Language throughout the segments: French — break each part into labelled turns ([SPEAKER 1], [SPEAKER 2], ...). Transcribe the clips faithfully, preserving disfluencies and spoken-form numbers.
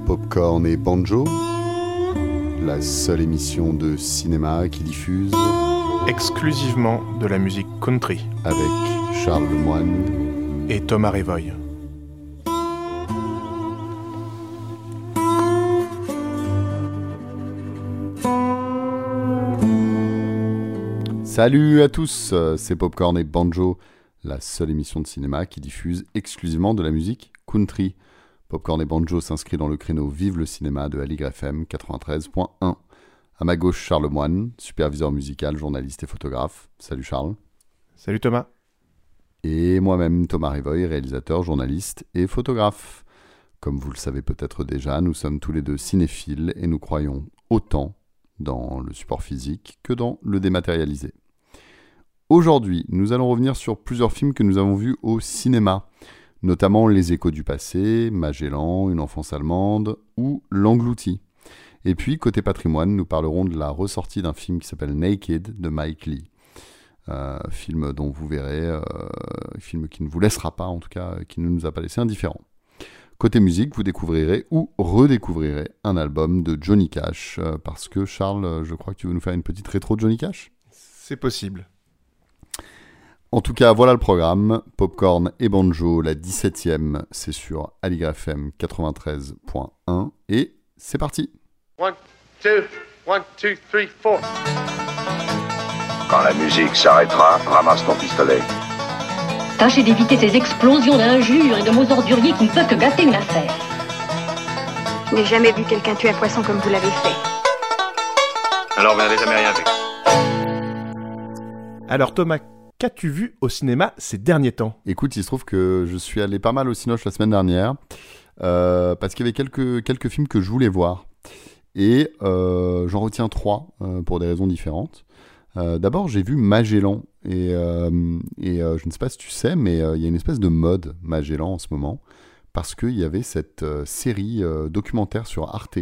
[SPEAKER 1] Popcorn et Banjo, la seule émission de cinéma qui diffuse
[SPEAKER 2] exclusivement de la musique country
[SPEAKER 1] avec Charles Lemoine
[SPEAKER 2] et Thomas Révoil.
[SPEAKER 1] Salut à tous, c'est Popcorn et Banjo, la seule émission de cinéma qui diffuse exclusivement de la musique country. Popcorn et Banjo s'inscrit dans le créneau Vive le cinéma de Aligre F M quatre-vingt-treize point un. À ma gauche, Charles Lemoine, superviseur musical, journaliste et photographe. Salut Charles.
[SPEAKER 2] Salut Thomas.
[SPEAKER 1] Et moi-même, Thomas Révoil, réalisateur, journaliste et photographe. Comme vous le savez peut-être déjà, nous sommes tous les deux cinéphiles et nous croyons autant dans le support physique que dans le dématérialisé. Aujourd'hui, nous allons revenir sur plusieurs films que nous avons vus au cinéma, notamment Les Échos du passé, Magellan, Une enfance allemande ou L'Englouti. Et puis, côté patrimoine, nous parlerons de la ressortie d'un film qui s'appelle Naked de Mike Leigh. Euh, film dont vous verrez, euh, film qui ne vous laissera pas, en tout cas, qui ne nous a pas laissé indifférents. Côté musique, vous découvrirez ou redécouvrirez un album de Johnny Cash, euh, parce que Charles, je crois que tu veux nous faire une petite rétro de Johnny Cash ?
[SPEAKER 2] C'est possible.
[SPEAKER 1] En tout cas, voilà le programme. Popcorn et Banjo, la dix-septième, c'est sur Aligre F M quatre-vingt-treize point un. Et c'est parti.
[SPEAKER 3] One, two, one, two, three, four.
[SPEAKER 4] Quand la musique s'arrêtera, ramasse ton pistolet.
[SPEAKER 5] Tâchez d'éviter ces explosions d'injures et de mots orduriers qui ne peuvent que gâter une affaire.
[SPEAKER 6] Je n'ai jamais vu quelqu'un tuer un poisson comme vous l'avez fait.
[SPEAKER 4] Alors vous n'avez jamais rien vu.
[SPEAKER 2] Alors Thomas, qu'as-tu vu au cinéma ces derniers temps ?
[SPEAKER 1] Écoute, il se trouve que je suis allé pas mal au Cinoche la semaine dernière, euh, parce qu'il y avait quelques, quelques films que je voulais voir. Et euh, j'en retiens trois, euh, pour des raisons différentes. Euh, d'abord, j'ai vu Magellan. Et, euh, et euh, je ne sais pas si tu sais, mais euh, il y a une espèce de mode Magellan en ce moment, parce qu'il y avait cette euh, série euh, documentaire sur Arte,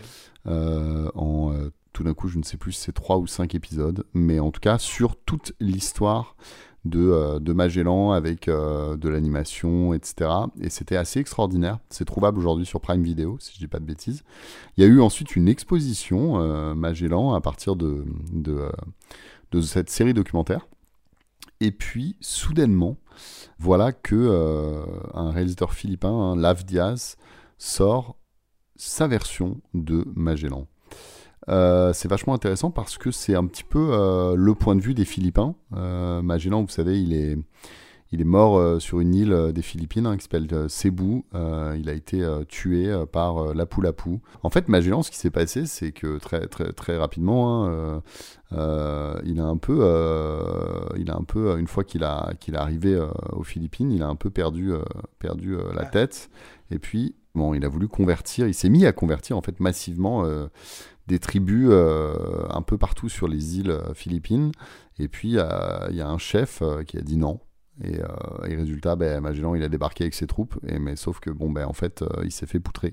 [SPEAKER 1] euh, en... Euh, tout d'un coup, je ne sais plus si c'est trois ou cinq épisodes, mais en tout cas, sur toute l'histoire de, euh, de Magellan avec euh, de l'animation, et cetera. Et c'était assez extraordinaire. C'est trouvable aujourd'hui sur Prime Video, si je ne dis pas de bêtises. Il y a eu ensuite une exposition euh, Magellan à partir de, de, euh, de cette série documentaire. Et puis, soudainement, voilà que euh, un réalisateur philippin, hein, Lav Diaz, sort sa version de Magellan. Euh, c'est vachement intéressant parce que c'est un petit peu euh, le point de vue des Philippins. Euh, Magellan, vous savez, il est, il est mort euh, sur une île euh, des Philippines hein, qui s'appelle euh, Cebu. Euh, il a été euh, tué euh, par euh, Lapu-Lapu. En fait, Magellan, ce qui s'est passé, c'est que très, très, très rapidement, hein, euh, euh, il a un peu, euh, il a un peu, une fois qu'il a, qu'il est arrivé euh, aux Philippines, il a un peu perdu, euh, perdu euh, la tête. Et puis, bon, il a voulu convertir. Il s'est mis à convertir en fait massivement. Euh, des tribus euh, un peu partout sur les îles euh, philippines. Et puis, il euh, y a un chef euh, qui a dit non. Et, euh, et résultat, ben, Magellan, il a débarqué avec ses troupes. Et, mais sauf que, bon, ben, en fait, euh, il s'est fait poutrer.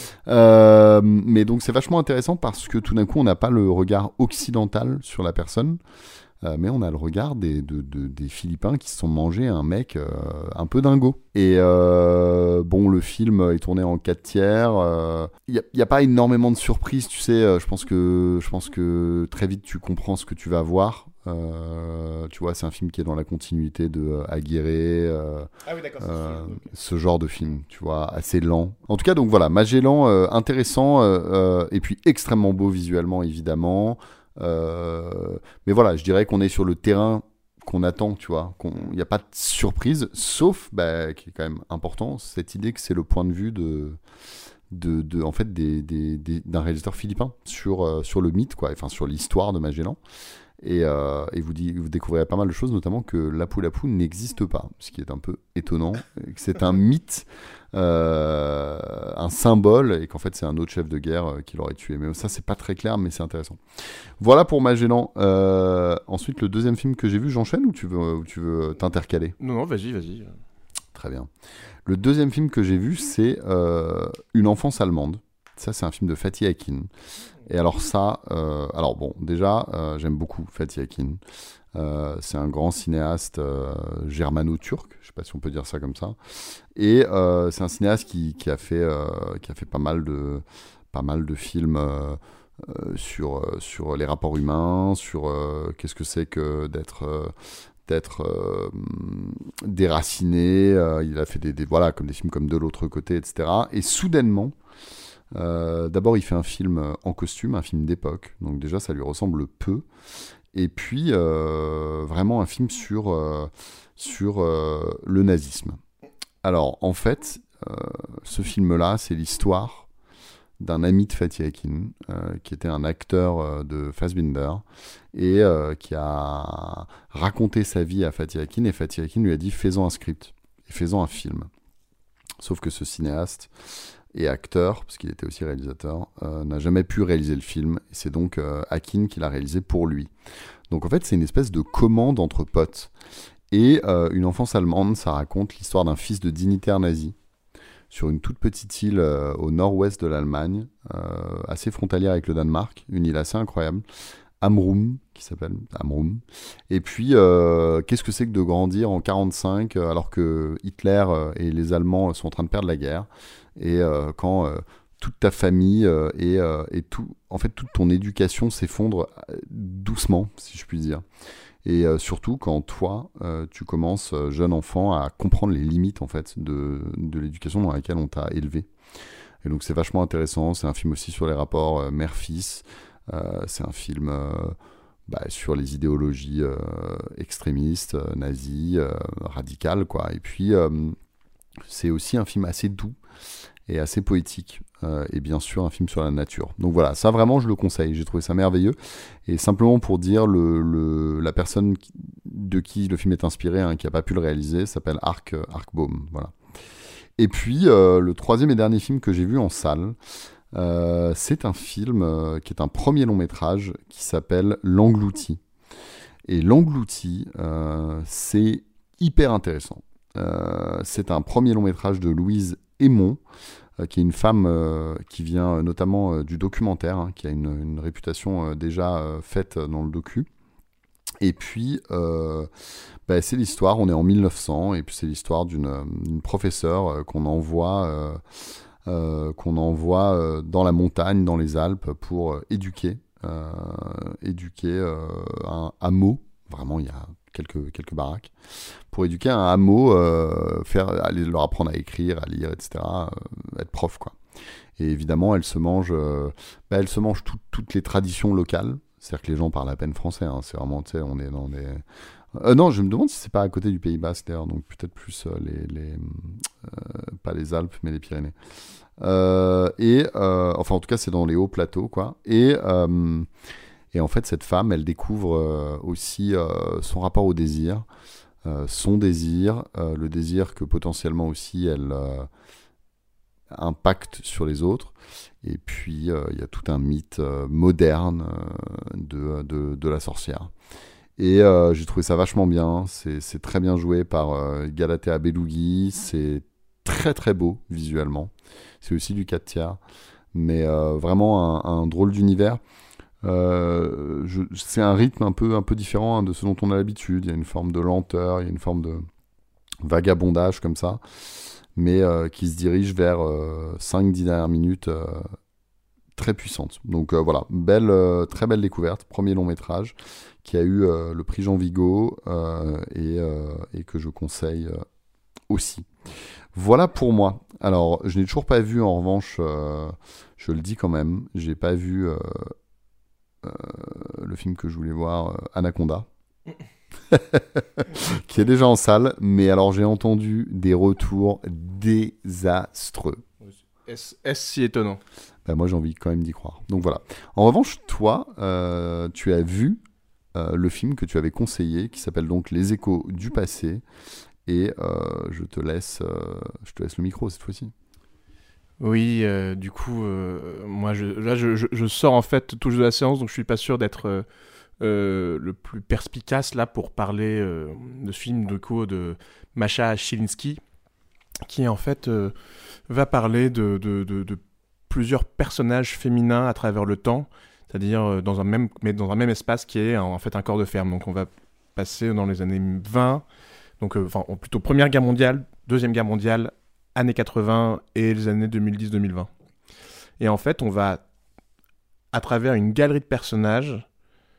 [SPEAKER 1] Euh, mais donc, c'est vachement intéressant parce que tout d'un coup, on n'a pas le regard occidental sur la personne. Euh, mais on a le regard des, de, de, des Philippins qui se sont mangés un mec euh, un peu dingo. Et euh, bon, le film est tourné en quatre tiers. Il euh, n'y a, a pas énormément de surprises, tu sais. Euh, je pense que, je pense que très vite, tu comprends ce que tu vas voir. Euh, tu vois, c'est un film qui est dans la continuité de euh, Aguirre, euh, ah oui, d'accord, euh, okay. Ce genre de film, tu vois, assez lent. En tout cas, donc voilà, Magellan, euh, intéressant, euh, euh, et puis extrêmement beau visuellement, évidemment. Euh, mais voilà, je dirais qu'on est sur le terrain qu'on attend, tu vois, il n'y a pas de surprise, sauf, bah, qui est quand même important, cette idée que c'est le point de vue de, de, de en fait, des, des, des, d'un réalisateur philippin sur, euh, sur le mythe, quoi, enfin sur l'histoire de Magellan. Et, euh, et vous, dit, vous découvrirez pas mal de choses, notamment que Lapu-Lapu n'existe pas, ce qui est un peu étonnant, que c'est un mythe, euh, un symbole, et qu'en fait c'est un autre chef de guerre euh, qui l'aurait tué. Mais ça, c'est pas très clair, mais c'est intéressant. Voilà pour Magellan. Euh, ensuite, le deuxième film que j'ai vu, j'enchaîne ou tu veux, ou tu veux t'intercaler ?
[SPEAKER 2] Non, non, vas-y, vas-y.
[SPEAKER 1] Très bien. Le deuxième film que j'ai vu, c'est euh, Une enfance allemande. Ça, c'est un film de Fatih Akin. Et alors ça, euh, alors bon, déjà, euh, j'aime beaucoup Fatih Akin. Euh, c'est un grand cinéaste euh, germano-turc, je ne sais pas si on peut dire ça comme ça. Et euh, c'est un cinéaste qui, qui, a fait, euh, qui a fait pas mal de, pas mal de films euh, euh, sur, euh, sur les rapports humains, sur euh, qu'est-ce que c'est que d'être... Euh, d'être euh, déraciné, euh, il a fait des, des, voilà, comme des films comme De l'autre côté, et cetera. Et soudainement, euh, d'abord il fait un film en costume, un film d'époque, donc déjà ça lui ressemble peu, et puis euh, vraiment un film sur, euh, sur euh, le nazisme. Alors en fait, euh, ce film-là, c'est l'histoire d'un ami de Fatih Akin, euh, qui était un acteur euh, de Fassbinder, et euh, qui a raconté sa vie à Fatih Akin, et Fatih Akin lui a dit « fais-en un script, et fais-en un film ». Sauf que ce cinéaste et acteur, parce qu'il était aussi réalisateur, euh, n'a jamais pu réaliser le film, et c'est donc euh, Akin qui l'a réalisé pour lui. Donc en fait, c'est une espèce de commande entre potes. Et euh, Une enfance allemande, ça raconte l'histoire d'un fils de dignitaire nazi, sur une toute petite île euh, au nord-ouest de l'Allemagne, euh, assez frontalière avec le Danemark, une île assez incroyable, Amrum, qui s'appelle Amrum. Et puis, euh, qu'est-ce que c'est que de grandir en quarante-cinq, euh, alors que Hitler euh, et les Allemands sont en train de perdre la guerre, et euh, quand euh, toute ta famille euh, et, euh, et tout, en fait, toute ton éducation s'effondre euh, doucement, si je puis dire. Et euh, surtout quand toi, euh, tu commences, euh, jeune enfant, à comprendre les limites en fait, de, de l'éducation dans laquelle on t'a élevé. Et donc c'est vachement intéressant. C'est un film aussi sur les rapports euh, mère-fils. Euh, c'est un film euh, bah, sur les idéologies euh, extrémistes, euh, nazies, euh, radicales, quoi. Et puis euh, c'est aussi un film assez doux et assez poétique, euh, et bien sûr un film sur la nature. Donc voilà, ça vraiment je le conseille, j'ai trouvé ça merveilleux, et simplement pour dire, le, le, la personne qui, de qui le film est inspiré, hein, qui n'a pas pu le réaliser, s'appelle Ark, Arkbaum, voilà. Et puis euh, le troisième et dernier film que j'ai vu en salle, euh, c'est un film euh, qui est un premier long métrage qui s'appelle L'Englouti. Et L'Englouti, euh, c'est hyper intéressant. Euh, c'est un premier long métrage de Louise Aymon, euh, qui est une femme euh, qui vient euh, notamment euh, du documentaire, hein, qui a une, une réputation euh, déjà euh, faite dans le docu. Et puis, euh, bah, c'est l'histoire, on est en mille neuf cents, et puis c'est l'histoire d'une, d'une professeure euh, qu'on envoie, euh, euh, qu'on envoie euh, dans la montagne, dans les Alpes, pour euh, éduquer, euh, éduquer euh, un hameau. Vraiment, il y a quelques, quelques baraques, pour éduquer un hameau, euh, faire, aller leur apprendre à écrire, à lire, et cetera, euh, être prof, quoi. Et évidemment, elle se mange, euh, bah, elle se mange tout, toutes les traditions locales. C'est-à-dire que les gens parlent à peine français, hein. C'est vraiment, tu sais, on est dans des... Euh, non, je me demande si c'est pas à côté du Pays Basque, d'ailleurs, donc peut-être plus euh, les... les euh, pas les Alpes, mais les Pyrénées. Euh, et, euh, enfin, en tout cas, c'est dans les hauts plateaux, quoi. Et... Euh, Et en fait, cette femme, elle découvre euh, aussi euh, son rapport au désir, euh, son désir, euh, le désir que potentiellement aussi elle euh, impacte sur les autres. Et puis, euh, il y a tout un mythe euh, moderne euh, de, de, de la sorcière. Et euh, j'ai trouvé ça vachement bien. C'est, c'est très bien joué par euh, Galatea Belougui. C'est très très beau visuellement. C'est aussi du quatre tiers. Mais euh, vraiment un, un drôle d'univers. Euh, je, c'est un rythme un peu, un peu différent, hein, de ce dont on a l'habitude. Il y a une forme de lenteur, il y a une forme de vagabondage comme ça, mais euh, qui se dirige vers euh, cinq dix dernières minutes euh, très puissantes. Donc euh, voilà, belle, euh, très belle découverte, premier long métrage qui a eu euh, le prix Jean Vigo euh, et, euh, et que je conseille euh, aussi. Voilà pour moi. Alors, je n'ai toujours pas vu, en revanche, euh, je le dis quand même, j'ai pas vu... Euh, Euh, le film que je voulais voir, euh, Anaconda, qui est déjà en salle, mais alors j'ai entendu des retours désastreux.
[SPEAKER 2] Est-ce, est-ce si étonnant?
[SPEAKER 1] Ben, moi j'ai envie quand même d'y croire. Donc voilà. En revanche, toi, euh, tu as vu euh, le film que tu avais conseillé, qui s'appelle donc Les Échos du passé, et euh, je te laisse, euh, je te laisse le micro cette fois-ci.
[SPEAKER 2] Oui, euh, du coup, euh, moi, je, là, je, je, je sors en fait tout juste de la séance, donc je suis pas sûr d'être euh, euh, le plus perspicace là pour parler euh, de ce film de, coup, de Masha Chilinski, qui en fait euh, va parler de, de, de, de plusieurs personnages féminins à travers le temps, c'est-à-dire euh, dans un même, mais dans un même espace qui est en fait un corps de ferme. Donc on va passer dans les années vingt, donc euh, enfin plutôt Première Guerre mondiale, Deuxième Guerre mondiale, années quatre-vingts et les années deux mille dix deux mille vingt. Et en fait, on va, à travers une galerie de personnages,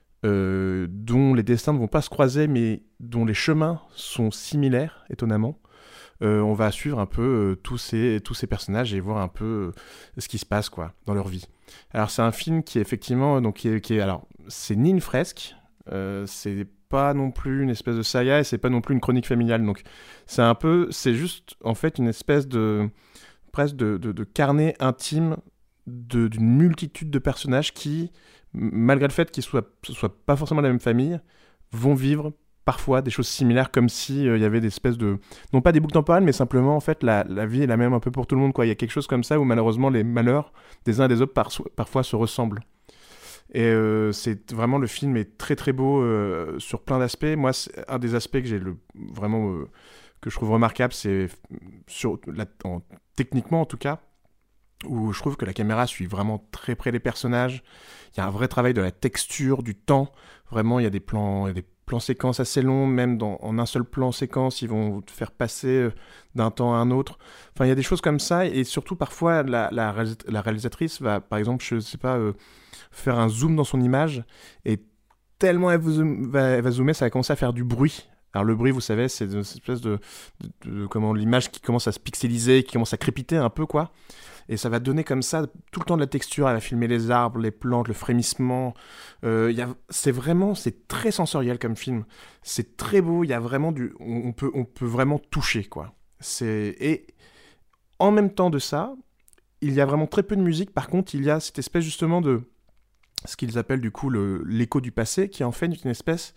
[SPEAKER 2] euh, dont les destins ne vont pas se croiser, mais dont les chemins sont similaires, étonnamment, euh, on va suivre un peu euh, tous, ces, tous ces personnages et voir un peu euh, ce qui se passe quoi, dans leur vie. Alors, c'est un film qui est effectivement... Donc, qui est, qui est, alors, c'est ni une fresque, euh, c'est pas non plus une espèce de saga, et c'est pas non plus une chronique familiale. Donc, c'est un peu... C'est juste, en fait, une espèce de... presque de, de, de carnet intime de, d'une multitude de personnages qui, malgré le fait qu'ils soient, soient pas forcément de la même famille, vont vivre parfois des choses similaires, comme s'il y avait des espèces de... Non pas des boucles temporelles, mais simplement, en fait, la, la vie est la même un peu pour tout le monde, quoi. Il y a quelque chose comme ça où, malheureusement, les malheurs des uns et des autres par, parfois se ressemblent. Et euh, c'est vraiment... Le film est très, très beau euh, sur plein d'aspects. Moi, c'est un des aspects que j'ai le, vraiment... Euh, que je trouve remarquable, c'est sur, la, en, techniquement, en tout cas, où je trouve que la caméra suit vraiment très près les personnages. Il y a un vrai travail de la texture, du temps. Vraiment, il y a des plans, il y a des plans séquences assez longs, même dans, en un seul plan séquence, ils vont te faire passer d'un temps à un autre. Enfin, il y a des choses comme ça, et surtout, parfois, la, la, la réalisatrice va, par exemple, je sais pas, euh, faire un zoom dans son image, et tellement elle, vous, va, elle va zoomer, ça va commencer à faire du bruit. Alors le bruit, vous savez, c'est une espèce de, de, de comment l'image qui commence à se pixeliser, qui commence à crépiter un peu, quoi. Et ça va donner comme ça tout le temps de la texture. Elle va filmer les arbres, les plantes, le frémissement. Euh, y a, c'est vraiment, c'est très sensoriel comme film. C'est très beau. Il y a vraiment du, on, on peut, on peut vraiment toucher, quoi. C'est et en même temps de ça, il y a vraiment très peu de musique. Par contre, il y a cette espèce justement de ce qu'ils appellent du coup le, l'écho du passé, qui est en fait une espèce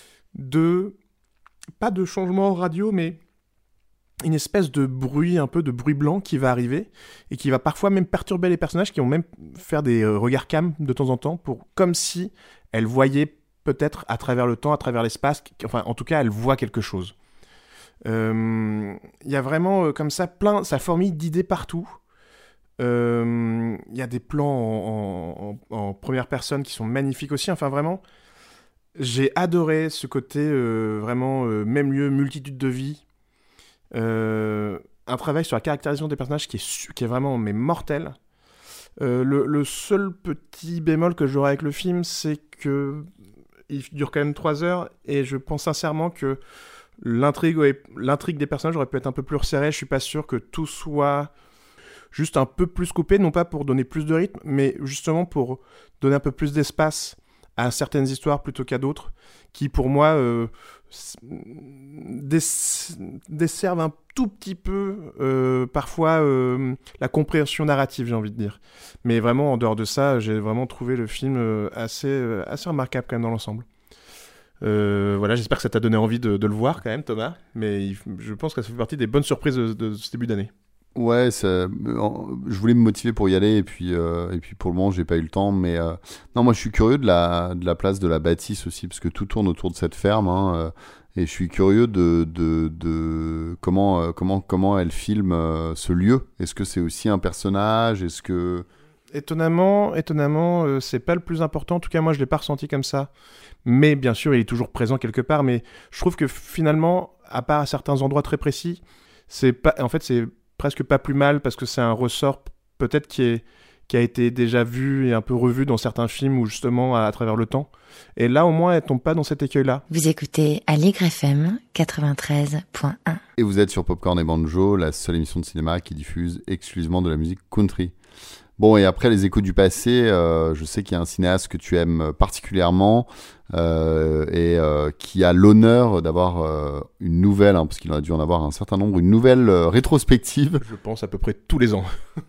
[SPEAKER 2] de pas de changement radio, mais une espèce de bruit, un peu de bruit blanc qui va arriver et qui va parfois même perturber les personnages, qui vont même faire des euh, regards cam de temps en temps, pour, comme si elles voyaient peut-être à travers le temps, à travers l'espace, enfin en tout cas elles voient quelque chose. Il euh, y a vraiment euh, comme ça plein, ça fourmille d'idées partout. Il euh, y a des plans en, en, en première personne qui sont magnifiques aussi, enfin vraiment... J'ai adoré ce côté euh, vraiment euh, même lieu, multitude de vies. Euh, un travail sur la caractérisation des personnages qui est, su- qui est vraiment mais mortel. Euh, le, le seul petit bémol que j'aurais avec le film, c'est que il dure quand même trois heures et je pense sincèrement que l'intrigue, ouais, l'intrigue des personnages aurait pu être un peu plus resserrée. Je suis pas sûr que tout soit juste un peu plus coupé, non pas pour donner plus de rythme, mais justement pour donner un peu plus d'espace à certaines histoires plutôt qu'à d'autres, qui pour moi euh, des- desservent un tout petit peu euh, parfois euh, la compréhension narrative, j'ai envie de dire. Mais vraiment, en dehors de ça, j'ai vraiment trouvé le film euh, assez, euh, assez remarquable quand même dans l'ensemble. Euh, voilà, j'espère que ça t'a donné envie de, de le voir quand même, Thomas, mais il, je pense que ça fait partie des bonnes surprises de, de ce début d'année.
[SPEAKER 1] Ouais, ça, en- je voulais me motiver pour y aller et puis euh, et puis pour le moment j'ai pas eu le temps, mais euh, non, moi je suis curieux de la de la place de la bâtisse aussi, parce que tout tourne autour de cette ferme, hein, euh, et je suis curieux de de, de comment euh, comment comment elle filme euh, ce lieu. Est-ce que c'est aussi un personnage? Est-ce que
[SPEAKER 2] Étonnamment, étonnamment, euh, c'est pas le plus important. En tout cas, moi, je l'ai pas ressenti comme ça. Mais bien sûr, il est toujours présent quelque part. Mais je trouve que finalement, à part à certains endroits très précis, c'est pas. En fait, c'est presque pas plus mal parce que c'est un ressort peut-être qui est qui a été déjà vu et un peu revu dans certains films ou justement à, à travers le temps. Et là, au moins, elle tombe pas dans cet écueil-là.
[SPEAKER 7] Vous écoutez Aligre F M quatre-vingt-treize point un.
[SPEAKER 1] Et vous êtes sur Popcorn et Banjo, la seule émission de cinéma qui diffuse exclusivement de la musique country. Bon, et après les échos du passé, euh, je sais qu'il y a un cinéaste que tu aimes particulièrement euh, et euh, qui a l'honneur d'avoir euh, une nouvelle, hein, parce qu'il a dû en avoir un certain nombre, une nouvelle euh, rétrospective.
[SPEAKER 2] Je pense à peu près tous les ans.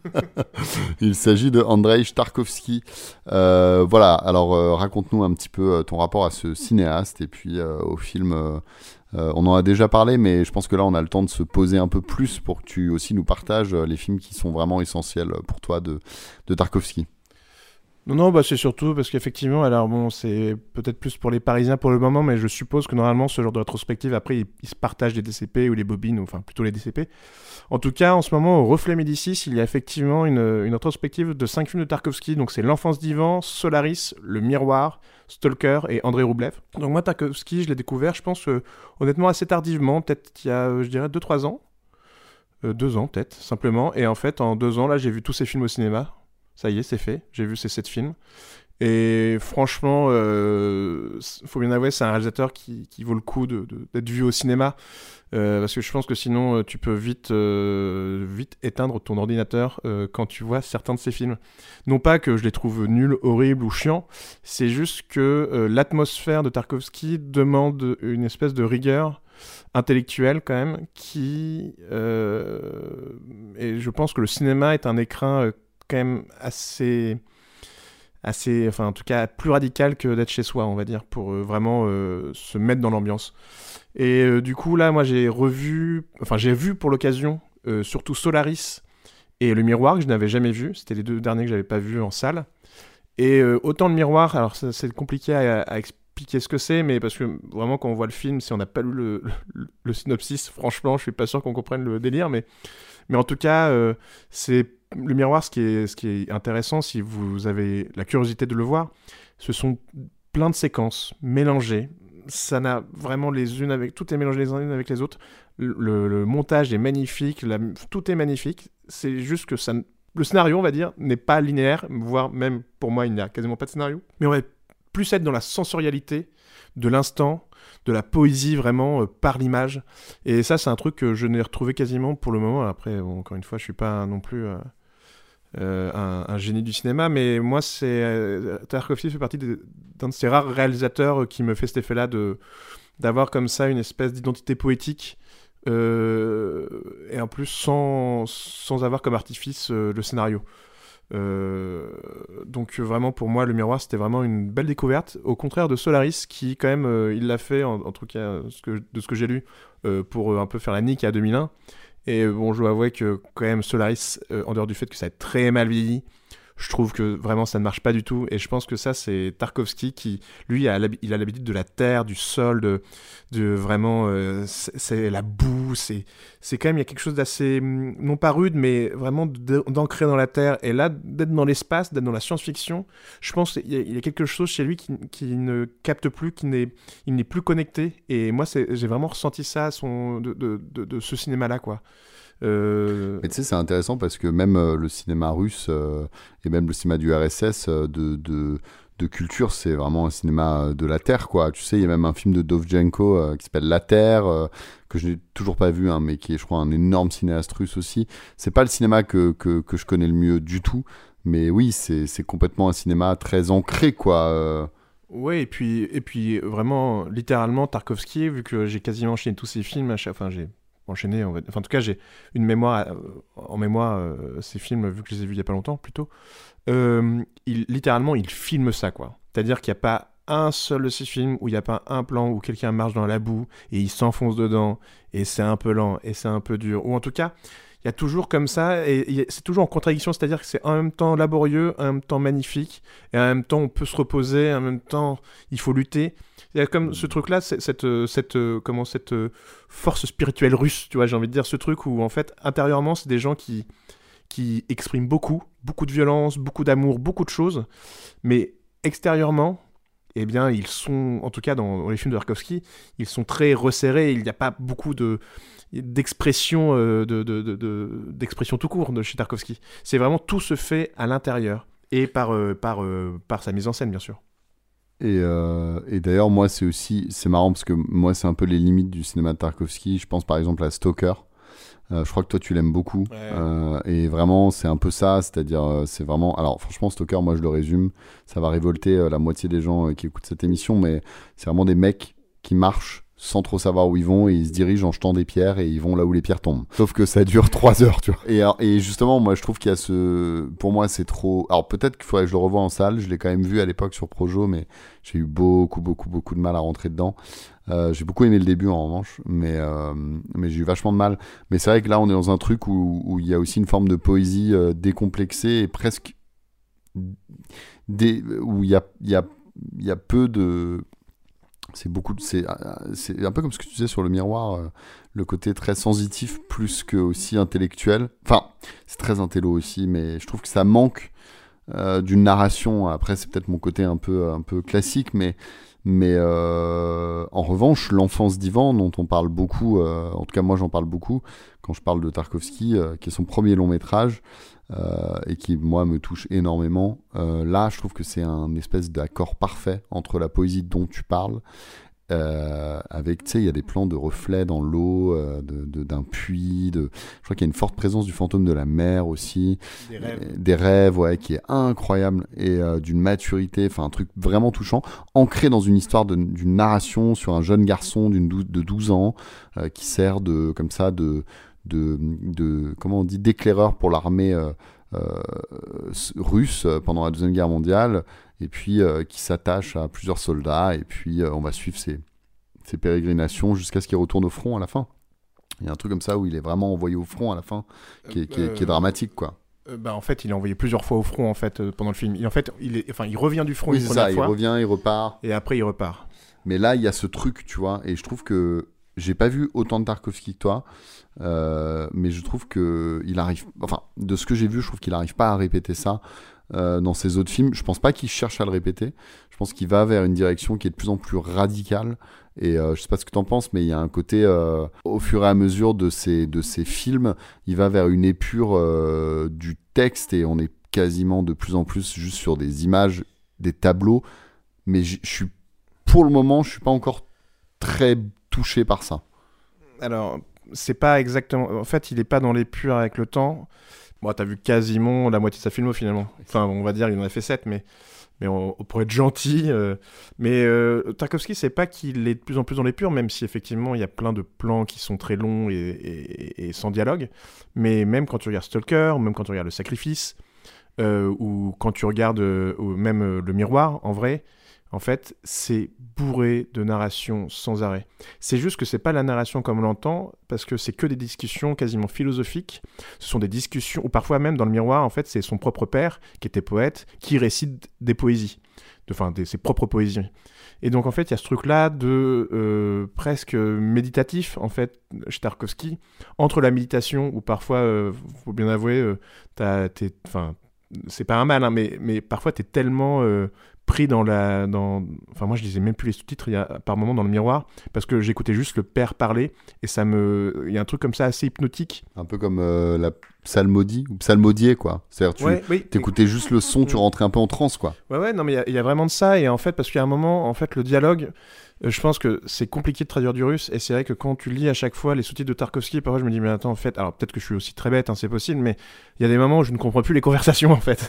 [SPEAKER 1] Il s'agit de Andrei Tarkovsky. Euh, voilà, alors euh, raconte-nous un petit peu euh, ton rapport à ce cinéaste et puis euh, au film. Euh, euh, on en a déjà parlé, mais je pense que là on a le temps de se poser un peu plus pour que tu aussi nous partages euh, les films qui sont vraiment essentiels pour toi de, de Tarkovsky.
[SPEAKER 2] Non, non, bah c'est surtout parce qu'effectivement, alors bon, c'est peut-être plus pour les Parisiens pour le moment, mais je suppose que normalement, ce genre de rétrospective, après, ils, ils se partagent les D C P ou les bobines, ou enfin plutôt les D C P. En tout cas, en ce moment, au Reflet Médicis, il y a effectivement une, une rétrospective de cinq films de Tarkovsky. Donc c'est L'Enfance d'Ivan, Solaris, Le Miroir, Stalker et Andrei Roublev. Donc moi, Tarkovsky, je l'ai découvert, je pense, euh, honnêtement, assez tardivement, peut-être il y a, euh, je dirais, deux trois ans. Euh, deux ans, peut-être, simplement. Et en fait, en deux ans, là, j'ai vu tous ces films au cinéma. Ça y est, c'est fait. J'ai vu ces sept films. Et franchement, euh, faut bien avouer, c'est un réalisateur qui, qui vaut le coup de, de, d'être vu au cinéma. Euh, parce que je pense que sinon, tu peux vite, euh, vite éteindre ton ordinateur euh, quand tu vois certains de ces films. Non pas que je les trouve nuls, horribles ou chiants, c'est juste que euh, l'atmosphère de Tarkovsky demande une espèce de rigueur intellectuelle quand même, qui... Euh, et je pense que le cinéma est un écrin... Euh, quand même assez assez enfin en tout cas plus radical que d'être chez soi, on va dire, pour euh, vraiment euh, se mettre dans l'ambiance. Et euh, du coup là moi j'ai revu enfin j'ai vu pour l'occasion euh, surtout Solaris et Le Miroir, que je n'avais jamais vu, c'était les deux derniers que j'avais pas vus en salle. Et euh, autant Le Miroir, alors ça, c'est compliqué à, à expliquer ce que c'est, mais parce que vraiment quand on voit le film, si on n'a pas lu le, le, le synopsis, franchement je suis pas sûr qu'on comprenne le délire, mais mais en tout cas euh, c'est Le Miroir, ce qui est, ce qui est intéressant, si vous avez la curiosité de le voir, ce sont plein de séquences mélangées. Ça n'a vraiment les unes avec... Tout est mélangé les unes avec les autres. Le, le montage est magnifique, la, tout est magnifique. C'est juste que ça, le scénario, on va dire, n'est pas linéaire, voire même, pour moi, il n'y a quasiment pas de scénario. Mais on va plus être dans la sensorialité de l'instant, de la poésie vraiment euh, par l'image. Et ça, c'est un truc que je n'ai retrouvé quasiment pour le moment. Après, bon, encore une fois, je ne suis pas non plus... Euh, Euh, un, un génie du cinéma, mais moi c'est euh, Tarkovsky fait partie de, d'un de ces rares réalisateurs qui me fait cet effet-là de d'avoir comme ça une espèce d'identité poétique euh, et en plus sans sans avoir comme artifice euh, le scénario. Euh, donc vraiment pour moi Le Miroir c'était vraiment une belle découverte, au contraire de Solaris qui quand même euh, il l'a fait en, en tout cas ce que, de ce que j'ai lu euh, pour euh, un peu faire la nique à deux mille un. Et bon, je dois avouer que quand même Solaris, euh, en dehors du fait que ça a très mal vieilli, je trouve que vraiment ça ne marche pas du tout. Et je pense que ça, c'est Tarkovsky qui, lui, a il a l'habitude de la terre, du sol, de, de vraiment, euh, c'est, c'est la boue. C'est, c'est quand même, il y a quelque chose d'assez, non pas rude, mais vraiment d'ancrer dans la terre. Et là, d'être dans l'espace, d'être dans la science-fiction, je pense qu'il y a, il y a quelque chose chez lui qui, qui ne capte plus, qui n'est, il n'est plus connecté. Et moi, c'est, j'ai vraiment ressenti ça à son, de, de, de, de ce cinéma-là, quoi. Euh...
[SPEAKER 1] Mais tu sais, c'est intéressant parce que même euh, le cinéma russe euh, et même le cinéma du R S S euh, de, de, de culture, c'est vraiment un cinéma de la Terre, quoi. Tu sais, il y a même un film de Dovzhenko euh, qui s'appelle La Terre, euh, que je n'ai toujours pas vu, hein, mais qui est, je crois, un énorme cinéaste russe aussi. C'est pas le cinéma que, que, que je connais le mieux du tout, mais oui, c'est, c'est complètement un cinéma très ancré, quoi. Euh...
[SPEAKER 2] Oui, et puis, et puis vraiment, littéralement, Tarkovsky, vu que j'ai quasiment enchaîné tous ses films, à chaque... enfin, j'ai enchaîné, on va... enfin en tout cas j'ai une mémoire euh, en mémoire euh, ces films vu que je les ai vus il y a pas longtemps plutôt euh, il, littéralement il filme ça, quoi, c'est-à-dire qu'il n'y a pas un seul de ces films où il n'y a pas un plan où quelqu'un marche dans la boue et il s'enfonce dedans et c'est un peu lent et c'est un peu dur, ou en tout cas il y a toujours comme ça, et, et c'est toujours en contradiction, c'est-à-dire que c'est en même temps laborieux, en même temps magnifique, et en même temps on peut se reposer, en même temps il faut lutter. Il y a comme ce truc-là, cette, cette, cette, comment, cette force spirituelle russe, tu vois, j'ai envie de dire, ce truc où en fait intérieurement c'est des gens qui, qui expriment beaucoup, beaucoup de violence, beaucoup d'amour, beaucoup de choses, mais extérieurement, eh bien ils sont, en tout cas dans, dans les films de Tarkovsky, ils sont très resserrés, il n'y a pas beaucoup de... d'expression euh, de, de, de, de, d'expression tout court de chez Tarkovsky. C'est vraiment tout se fait à l'intérieur et par, euh, par, euh, par sa mise en scène, bien sûr.
[SPEAKER 1] Et, euh, et d'ailleurs, moi, c'est aussi... C'est marrant parce que moi, c'est un peu les limites du cinéma de Tarkovsky. Je pense par exemple à Stalker. Euh, je crois que toi, tu l'aimes beaucoup. Ouais. Euh, et vraiment, c'est un peu ça. C'est-à-dire, euh, c'est vraiment... Alors, franchement, Stalker, moi, je le résume. Ça va révolter euh, la moitié des gens euh, qui écoutent cette émission. Mais c'est vraiment des mecs qui marchent sans trop savoir où ils vont, et ils se dirigent en jetant des pierres et ils vont là où les pierres tombent. Sauf que ça dure trois heures, tu vois. Et, et justement, moi, je trouve qu'il y a ce... Pour moi, c'est trop... Alors, peut-être qu'il faudrait que je le revoie en salle. Je l'ai quand même vu à l'époque sur Projo, mais j'ai eu beaucoup, beaucoup, beaucoup de mal à rentrer dedans. Euh, j'ai beaucoup aimé le début, en revanche, mais, euh, mais j'ai eu vachement de mal. Mais c'est vrai que là, on est dans un truc où, où il y a aussi une forme de poésie euh, décomplexée et presque... des, où il y a, y, a, y a peu de... C'est, beaucoup, c'est, c'est un peu comme ce que tu disais sur le miroir, euh, le côté très sensitif plus que aussi intellectuel. Enfin, c'est très intello aussi, mais je trouve que ça manque euh, d'une narration. Après, c'est peut-être mon côté un peu, un peu classique, mais... Mais euh, en revanche, L'Enfance d'Ivan, dont on parle beaucoup, euh, en tout cas moi j'en parle beaucoup, quand je parle de Tarkovsky, euh, qui est son premier long métrage, euh, et qui moi me touche énormément, euh, là je trouve que c'est un espèce d'accord parfait entre la poésie dont tu parles, euh, avec, tu sais, il y a des plans de reflets dans l'eau, euh, de, de, d'un puits, de... je crois qu'il y a une forte présence du fantôme de la mer aussi,
[SPEAKER 2] Des rêves,
[SPEAKER 1] et, des rêves ouais, qui est incroyable, et euh, d'une maturité, enfin un truc vraiment touchant, ancré dans une histoire de, d'une narration sur un jeune garçon d'une dou- de douze ans, euh, qui sert de, comme ça, de, de, de comment on dit, d'éclaireur pour l'armée euh, euh, russe pendant la Deuxième Guerre mondiale, et puis euh, qui s'attache à plusieurs soldats, et puis euh, on va suivre ses, ses pérégrinations jusqu'à ce qu'il retourne au front à la fin. Il y a un truc comme ça où il est vraiment envoyé au front à la fin, qui est, qui est, euh, qui est dramatique, quoi.
[SPEAKER 2] Euh, bah, en fait, il est envoyé plusieurs fois au front en fait, euh, pendant le film. Il, en fait, il, est, enfin, il revient du front
[SPEAKER 1] oui,
[SPEAKER 2] une
[SPEAKER 1] c'est
[SPEAKER 2] première
[SPEAKER 1] ça,
[SPEAKER 2] fois.
[SPEAKER 1] Il revient, il repart.
[SPEAKER 2] Et après, il repart.
[SPEAKER 1] Mais là, il y a ce truc, tu vois, et je trouve que j'ai pas vu autant de Tarkovsky que toi, euh, mais je trouve que il arrive, enfin, de ce que j'ai vu, je trouve qu'il arrive pas à répéter ça euh, dans ses autres films. Je pense pas qu'il cherche à le répéter. Je pense qu'il va vers une direction qui est de plus en plus radicale. Et euh, je sais pas ce que t'en penses, mais il y a un côté, euh, au fur et à mesure de ces, de ces films, il va vers une épure euh, du texte, et on est quasiment de plus en plus juste sur des images, des tableaux. Mais je suis, pour le moment, je suis pas encore très touché par ça.
[SPEAKER 2] Alors, c'est pas exactement... En fait, il est pas dans l'épure avec le temps. Bon, t'as vu quasiment la moitié de sa filmo, finalement. Enfin, on va dire, il en a fait sept, mais... Mais on, on pourrait être gentil. Euh... Mais euh, Tarkovsky, c'est pas qu'il est de plus en plus dans l'épure, même si, effectivement, il y a plein de plans qui sont très longs et, et, et sans dialogue. Mais même quand tu regardes Stalker, même quand tu regardes Le Sacrifice, euh, ou quand tu regardes euh, ou même euh, Le Miroir, en vrai... En fait, c'est bourré de narration sans arrêt. C'est juste que c'est pas la narration comme on l'entend, parce que c'est que des discussions quasiment philosophiques. Ce sont des discussions, ou parfois même dans Le Miroir, en fait, c'est son propre père, qui était poète, qui récite des poésies, enfin, de, ses propres poésies. Et donc, en fait, il y a ce truc-là de euh, presque méditatif, en fait, chez Tarkovsky, entre la méditation, où parfois, euh, faut bien avouer, euh, t'as, t'es, enfin, c'est pas un mal, hein, mais, mais parfois, t'es tellement... Euh, pris dans la... Dans... Enfin, moi, je lisais même plus les sous-titres il y a, par moment dans Le Miroir, parce que j'écoutais juste le père parler, et ça me... Il y a un truc comme ça assez hypnotique.
[SPEAKER 1] Un peu comme euh, la psalmodie, ou psalmodier, quoi. C'est-à-dire, tu
[SPEAKER 2] ouais, oui.
[SPEAKER 1] t'écoutais juste le son, tu rentrais un peu en transe, quoi.
[SPEAKER 2] Ouais, ouais, non, mais il y, y a vraiment de ça, et en fait, parce qu'il y a un moment, en fait, le dialogue, euh, je pense que c'est compliqué de traduire du russe, et c'est vrai que quand tu lis à chaque fois les sous-titres de Tarkovsky, parfois je me dis, mais attends, en fait, alors peut-être que je suis aussi très bête, hein, c'est possible, mais il y a des moments où je ne comprends plus les conversations, en fait.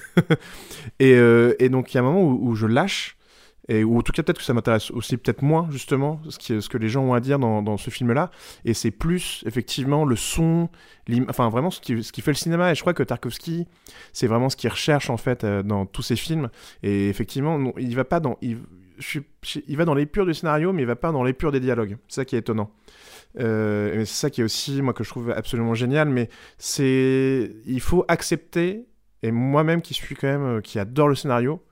[SPEAKER 2] et, euh, et donc, il y a un moment où, où je lâche, et, ou en tout cas peut-être que ça m'intéresse aussi peut-être moins justement ce, qui, ce que les gens ont à dire dans, dans ce film-là, et c'est plus effectivement le son, enfin vraiment ce qui, ce qui fait le cinéma, et je crois que Tarkovsky c'est vraiment ce qu'il recherche en fait euh, dans tous ses films, et effectivement non, il va pas dans il, je, je, il va dans l'épure du scénario, mais il va pas dans l'épure des dialogues, c'est ça qui est étonnant. Euh, et c'est ça qui est aussi moi que je trouve absolument génial, mais c'est il faut accepter, et moi-même qui suis quand même euh, qui adore le scénario,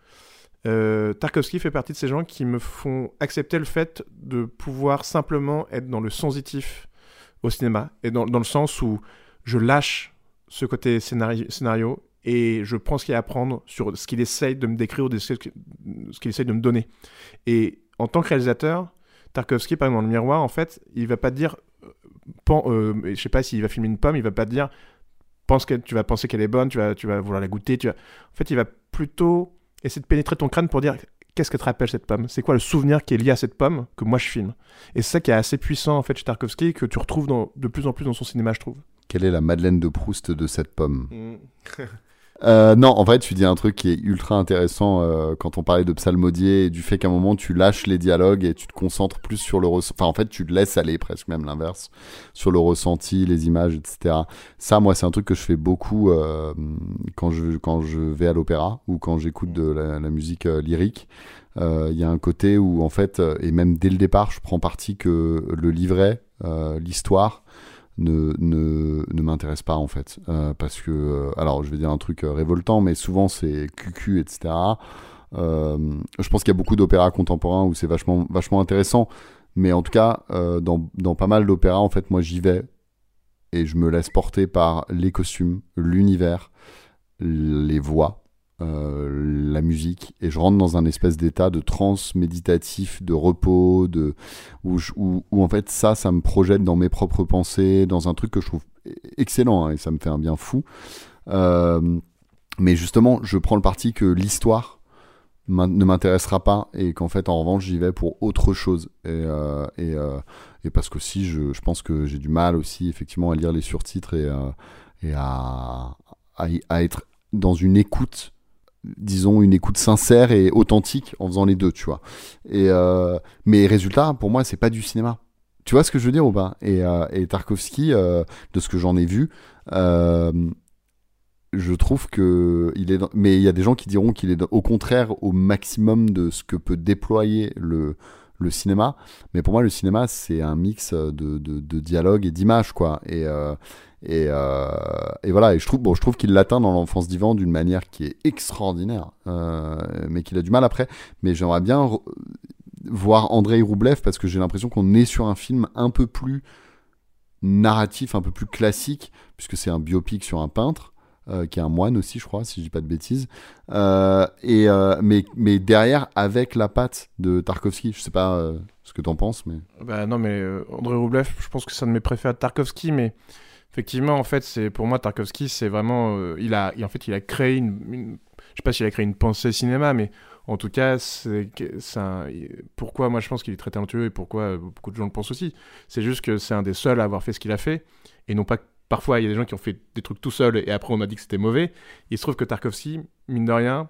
[SPEAKER 2] Euh, Tarkovsky fait partie de ces gens qui me font accepter le fait de pouvoir simplement être dans le sensitif au cinéma, et dans, dans le sens où je lâche ce côté scénario, scénario et je prends ce qu'il y a à prendre sur ce qu'il essaye de me décrire ou de ce qu'il essaye de me donner. Et en tant que réalisateur, Tarkovsky, par exemple dans Le Miroir, en fait, il va pas te dire, pan, euh, je sais pas s'il va filmer une pomme, il va pas te dire, pense que tu vas penser qu'elle est bonne, tu vas, tu vas vouloir la goûter, tu vas... en fait, il va plutôt essayer de pénétrer ton crâne pour dire qu'est-ce que te rappelle cette pomme, c'est quoi le souvenir qui est lié à cette pomme que moi je filme. Et c'est ça qui est assez puissant en fait chez Tarkovsky, que tu retrouves dans, de plus en plus dans son cinéma, je trouve.
[SPEAKER 1] Quelle est la Madeleine de Proust de cette pomme?
[SPEAKER 2] mmh.
[SPEAKER 1] Euh, non, en fait, tu dis un truc qui est ultra intéressant euh, quand on parlait de psalmodier et du fait qu'à un moment tu lâches les dialogues et tu te concentres plus sur le ressenti. Enfin, en fait, tu te laisses aller, presque même l'inverse, sur le ressenti, les images, et cetera. Ça, moi, c'est un truc que je fais beaucoup euh, quand je quand je vais à l'opéra ou quand j'écoute de la, la musique euh, lyrique. Il euh, y a un côté où, en fait, euh, et même dès le départ, je prends parti que le livret, euh, l'histoire, ne, ne, ne m'intéresse pas en fait. Euh, parce que, euh, alors je vais dire un truc euh, révoltant, mais souvent c'est cucu, et cetera. Euh, je pense qu'il y a beaucoup d'opéras contemporains où c'est vachement, vachement intéressant, mais en tout cas, euh, dans, dans pas mal d'opéras, en fait, moi j'y vais et je me laisse porter par les costumes, l'univers, les voix. Euh, la musique, et je rentre dans un espèce d'état de transe méditatif, de repos, de où, je, où, où en fait ça, ça me projette dans mes propres pensées, dans un truc que je trouve excellent, hein, et ça me fait un bien fou. Euh, mais justement, je prends le parti que l'histoire ne m'intéressera pas et qu'en fait, en revanche, j'y vais pour autre chose. Et, euh, et, euh, et parce qu'aussi, je, je pense que j'ai du mal aussi, effectivement, à lire les surtitres et, euh, et à, à, à être dans une écoute, disons une écoute sincère et authentique en faisant les deux, tu vois. Et euh, mais résultat, pour moi, c'est pas du cinéma. Tu vois ce que je veux dire ou pas? Et, euh, et Tarkovsky, euh, de ce que j'en ai vu, euh, je trouve que il est. Dans... Mais il y a des gens qui diront qu'il est dans... au contraire au maximum de ce que peut déployer le le cinéma. Mais pour moi, le cinéma, c'est un mix de de, de dialogue et d'images, quoi. Et euh, Et, euh, et voilà, et je trouve, bon, je trouve qu'il l'atteint dans l'enfance d'Ivan d'une manière qui est extraordinaire, euh, mais qu'il a du mal après. Mais j'aimerais bien re- voir Andrei Roublev parce que j'ai l'impression qu'on est sur un film un peu plus narratif, un peu plus classique, puisque c'est un biopic sur un peintre, euh, qui est un moine aussi, je crois, si je dis pas de bêtises. Euh, et, euh, mais, mais derrière, avec la patte de Tarkovsky, je sais pas euh, ce que t'en penses, mais...
[SPEAKER 2] Bah non, mais euh, Andrei Roublev, je pense que c'est un de mes préférés de Tarkovsky, mais... Effectivement, en fait, c'est pour moi Tarkovsky, c'est vraiment, euh, il a, il, en fait, il a créé une, une, je sais pas s'il a créé une pensée cinéma, mais en tout cas, c'est, c'est un, pourquoi moi je pense qu'il est très talentueux et pourquoi beaucoup de gens le pensent aussi, c'est juste que c'est un des seuls à avoir fait ce qu'il a fait, et non pas que parfois il y a des gens qui ont fait des trucs tout seuls et après on a dit que c'était mauvais. Il se trouve que Tarkovsky, mine de rien,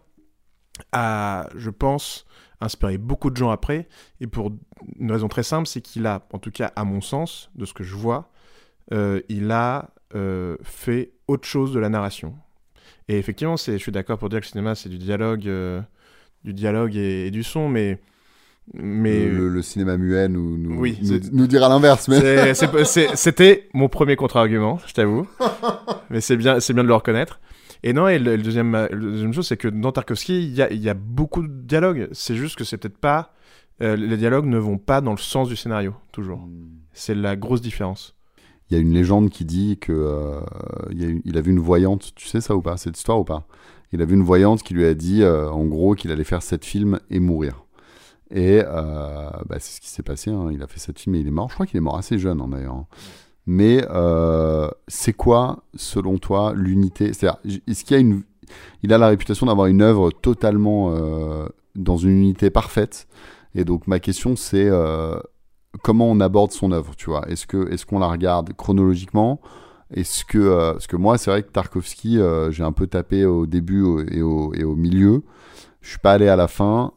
[SPEAKER 2] a, je pense, inspiré beaucoup de gens après, et pour une raison très simple, c'est qu'il a, en tout cas à mon sens, de ce que je vois, Euh, il a euh, fait autre chose de la narration. Et effectivement, c'est, je suis d'accord pour dire que le cinéma, c'est du dialogue, euh, du dialogue et, et du son, mais... mais...
[SPEAKER 1] Le, le, le cinéma muet nous, nous,
[SPEAKER 2] oui,
[SPEAKER 1] nous, nous dira l'inverse. Mais...
[SPEAKER 2] C'est, c'est, c'est, c'était mon premier contre-argument, je t'avoue. Mais c'est bien, c'est bien de le reconnaître. Et non, et le, le deuxième, la deuxième chose, c'est que dans Tarkovsky, il y a, il y a beaucoup de dialogues. C'est juste que c'est peut-être pas... Euh, les dialogues ne vont pas dans le sens du scénario, toujours. Mm. C'est la grosse différence.
[SPEAKER 1] Il y a une légende qui dit que euh, il, y a une, il a vu une voyante, tu sais ça ou pas, cette histoire ou pas? Il a vu une voyante qui lui a dit euh, en gros qu'il allait faire sept films et mourir. Et euh, bah, c'est ce qui s'est passé, hein. Il a fait sept films et il est mort. Je crois qu'il est mort assez jeune, hein, d'ailleurs. Mais euh, c'est quoi, selon toi, l'unité? C'est-à-dire, est-ce qu'il y a une... Il a la réputation d'avoir une œuvre totalement euh, dans une unité parfaite. Et donc ma question c'est... Euh, comment on aborde son œuvre, tu vois? Est-ce que est-ce qu'on la regarde chronologiquement? Est-ce que euh, parce que moi c'est vrai que Tarkovsky, euh, j'ai un peu tapé au début et au et au milieu. Je suis pas allé à la fin.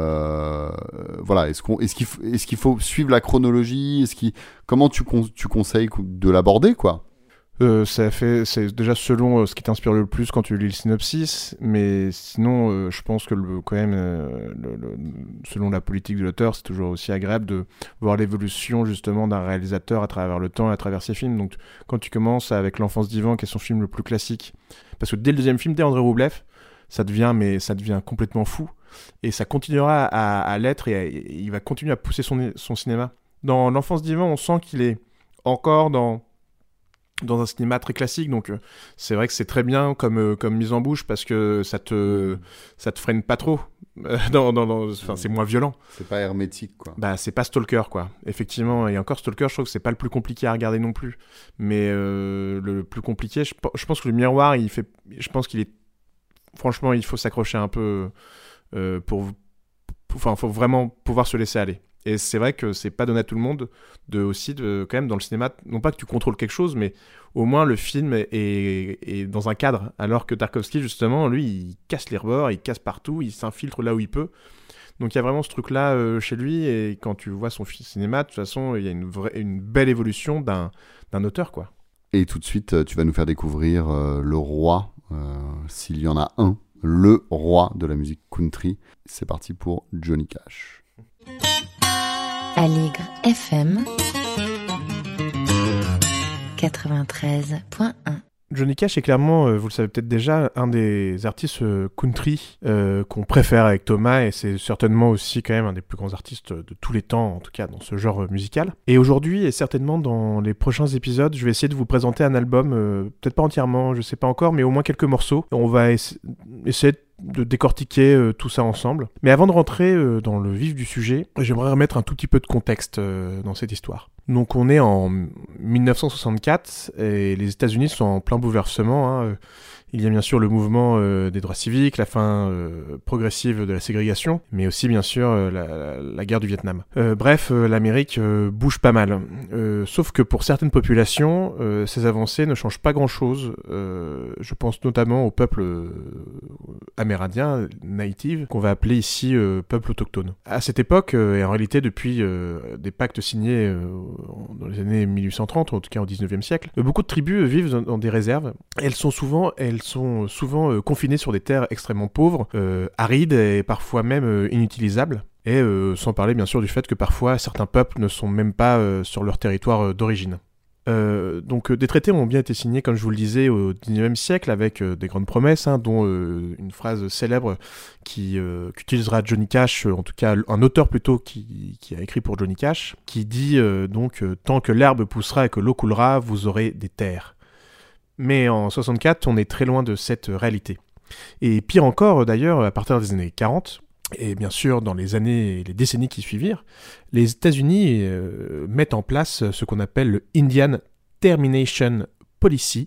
[SPEAKER 1] Euh, voilà. Est-ce qu'on est-ce qu'il faut, est-ce qu'il faut suivre la chronologie? Est-ce qu'il comment tu con, tu conseilles de l'aborder, quoi?
[SPEAKER 2] Euh, ça fait, c'est déjà selon euh, ce qui t'inspire le plus quand tu lis le synopsis, mais sinon, euh, je pense que le, quand même, euh, le, le, selon la politique de l'auteur, c'est toujours aussi agréable de voir l'évolution justement d'un réalisateur à travers le temps et à travers ses films. Donc, quand tu commences avec L'Enfance d'Ivan, qui est son film le plus classique, parce que dès le deuxième film, dès Andrei Roublev, ça devient, mais ça devient complètement fou, et ça continuera à, à l'être, et, à, et il va continuer à pousser son, son cinéma. Dans L'Enfance d'Ivan, on sent qu'il est encore dans dans un cinéma très classique, donc euh, c'est vrai que c'est très bien comme, euh, comme mise en bouche parce que ça te, ça te freine pas trop, euh, dans, dans, dans, enfin, c'est moins violent.
[SPEAKER 1] C'est pas hermétique, quoi.
[SPEAKER 2] Bah, c'est pas Stalker, quoi. Effectivement, et encore Stalker, je trouve que c'est pas le plus compliqué à regarder non plus, mais euh, le plus compliqué, je, je pense que le miroir, il fait, je pense qu'il est, franchement, il faut s'accrocher un peu euh, pour, enfin, faut vraiment pouvoir se laisser aller. Et c'est vrai que c'est pas donné à tout le monde de aussi de quand même dans le cinéma, non pas que tu contrôles quelque chose, mais au moins le film est, est, est dans un cadre, alors que Tarkovsky justement lui il casse les rebords, il casse partout, il s'infiltre là où il peut. Donc il y a vraiment ce truc là euh, chez lui, et quand tu vois son cinéma, de toute façon il y a une vraie, une belle évolution d'un d'un auteur, quoi.
[SPEAKER 1] Et tout de suite tu vas nous faire découvrir euh, le roi, euh, s'il y en a un, le roi de la musique country. C'est parti pour Johnny Cash.
[SPEAKER 7] Aligre F M quatre-vingt-treize point un.
[SPEAKER 2] Johnny Cash est clairement, euh, vous le savez peut-être déjà, un des artistes euh, country euh, qu'on préfère avec Thomas, et c'est certainement aussi quand même un des plus grands artistes de tous les temps, en tout cas dans ce genre euh, musical. Et aujourd'hui, et certainement dans les prochains épisodes, je vais essayer de vous présenter un album, euh, peut-être pas entièrement, je sais pas encore, mais au moins quelques morceaux. On va essa- essayer de décortiquer euh, tout ça ensemble. Mais avant de rentrer euh, dans le vif du sujet, j'aimerais remettre un tout petit peu de contexte euh, dans cette histoire. Donc on est en dix-neuf cent soixante-quatre et les États-Unis sont en plein bouleversement. Hein. Il y a bien sûr le mouvement euh, des droits civiques, la fin euh, progressive de la ségrégation, mais aussi bien sûr euh, la, la guerre du Vietnam. Euh, bref, euh, l'Amérique euh, bouge pas mal. Euh, sauf que pour certaines populations, euh, ces avancées ne changent pas grand-chose. Euh, je pense notamment au peuple euh, amérindien, native, qu'on va appeler ici euh, peuple autochtone. À cette époque, euh, et en réalité depuis euh, des pactes signés euh, dans les années mille huit cent trente, ou en tout cas au dix-neuvième siècle, euh, beaucoup de tribus vivent dans, dans des réserves. Elles sont souvent... Elles sont souvent euh, confinés sur des terres extrêmement pauvres, euh, arides et parfois même euh, inutilisables. Et euh, sans parler bien sûr du fait que parfois certains peuples ne sont même pas euh, sur leur territoire euh, d'origine. Euh, donc euh, des traités ont bien été signés, comme je vous le disais, au dix-neuvième siècle, avec euh, des grandes promesses, hein, dont euh, une phrase célèbre qui, euh, qu'utilisera Johnny Cash, euh, en tout cas un auteur plutôt qui, qui a écrit pour Johnny Cash, qui dit euh, donc euh, « Tant que l'herbe poussera et que l'eau coulera, vous aurez des terres ». Mais en soixante-quatre, on est très loin de cette réalité. Et pire encore, d'ailleurs, à partir des années quarante, et bien sûr dans les années et les décennies qui suivirent, les États-Unis euh, mettent en place ce qu'on appelle le Indian Termination Policy.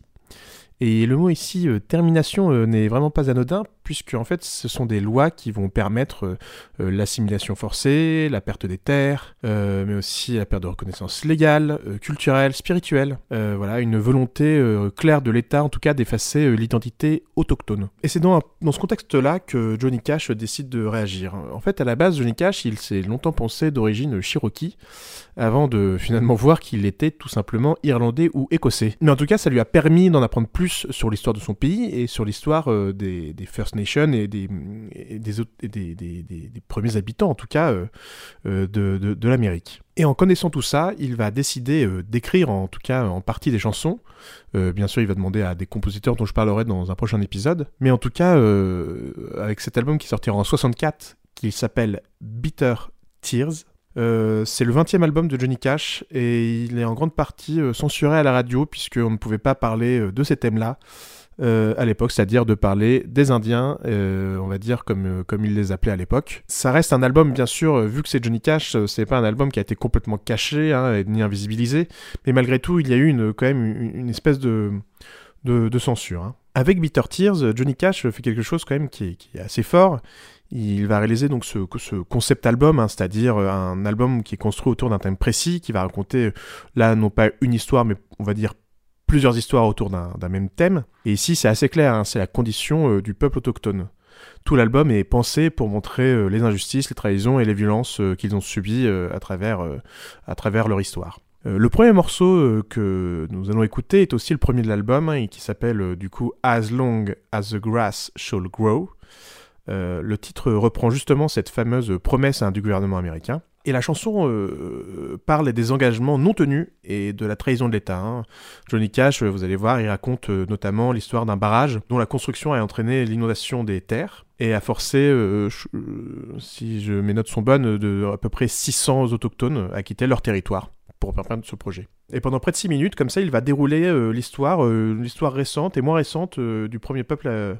[SPEAKER 2] Et le mot ici, euh, termination, euh, n'est vraiment pas anodin, puisque en fait, ce sont des lois qui vont permettre euh, euh, l'assimilation forcée, la perte des terres, euh, mais aussi la perte de reconnaissance légale, euh, culturelle, spirituelle. Euh, voilà, une volonté euh, claire de l'État, en tout cas, d'effacer euh, l'identité autochtone. Et c'est dans, dans ce contexte-là que Johnny Cash décide de réagir. En fait, à la base, Johnny Cash, il s'est longtemps pensé d'origine Cherokee, avant de finalement voir qu'il était tout simplement irlandais ou écossais. Mais en tout cas, ça lui a permis d'en apprendre plus sur l'histoire de son pays et sur l'histoire euh, des, des First Nations et des, et des, et des, des, des, des premiers habitants, en tout cas, euh, euh, de, de, de l'Amérique. Et en connaissant tout ça, il va décider euh, d'écrire, en tout cas en partie, des chansons. Euh, bien sûr, il va demander à des compositeurs dont je parlerai dans un prochain épisode. Mais en tout cas, euh, avec cet album qui sortira en soixante-quatre, qui s'appelle Bitter Tears, Euh, c'est le vingtième album de Johnny Cash et il est en grande partie euh, censuré à la radio puisqu'on ne pouvait pas parler euh, de ces thèmes-là euh, à l'époque, c'est-à-dire de parler des Indiens, euh, on va dire comme, euh, comme il les appelait à l'époque. Ça reste un album, bien sûr, euh, vu que c'est Johnny Cash, euh, c'est pas un album qui a été complètement caché hein, ni invisibilisé, mais malgré tout, il y a eu une, quand même une, une espèce de, de, de censure. Hein. Avec Bitter Tears, Johnny Cash fait quelque chose quand même qui est, qui est assez fort. Il va réaliser donc ce, ce concept album, hein, c'est-à-dire un album qui est construit autour d'un thème précis, qui va raconter, là, non pas une histoire, mais on va dire plusieurs histoires autour d'un, d'un même thème. Et ici, c'est assez clair, hein, c'est la condition euh, du peuple autochtone. Tout l'album est pensé pour montrer euh, les injustices, les trahisons et les violences euh, qu'ils ont subies euh, à travers, euh, à travers leur histoire. Euh, le premier morceau euh, que nous allons écouter est aussi le premier de l'album, hein, et qui s'appelle euh, du coup « As Long as the Grass Shall Grow ». Euh, le titre reprend justement cette fameuse promesse hein, du gouvernement américain. Et la chanson euh, parle des engagements non tenus et de la trahison de l'État. Hein. Johnny Cash, vous allez voir, il raconte euh, notamment l'histoire d'un barrage dont la construction a entraîné l'inondation des terres et a forcé, euh, ch- euh, si je, mes notes sont bonnes, de à peu près six cents autochtones à quitter leur territoire pour permettre ce projet. Et pendant près de six minutes, comme ça, il va dérouler euh, l'histoire, euh, l'histoire récente et moins récente euh, du premier peuple euh,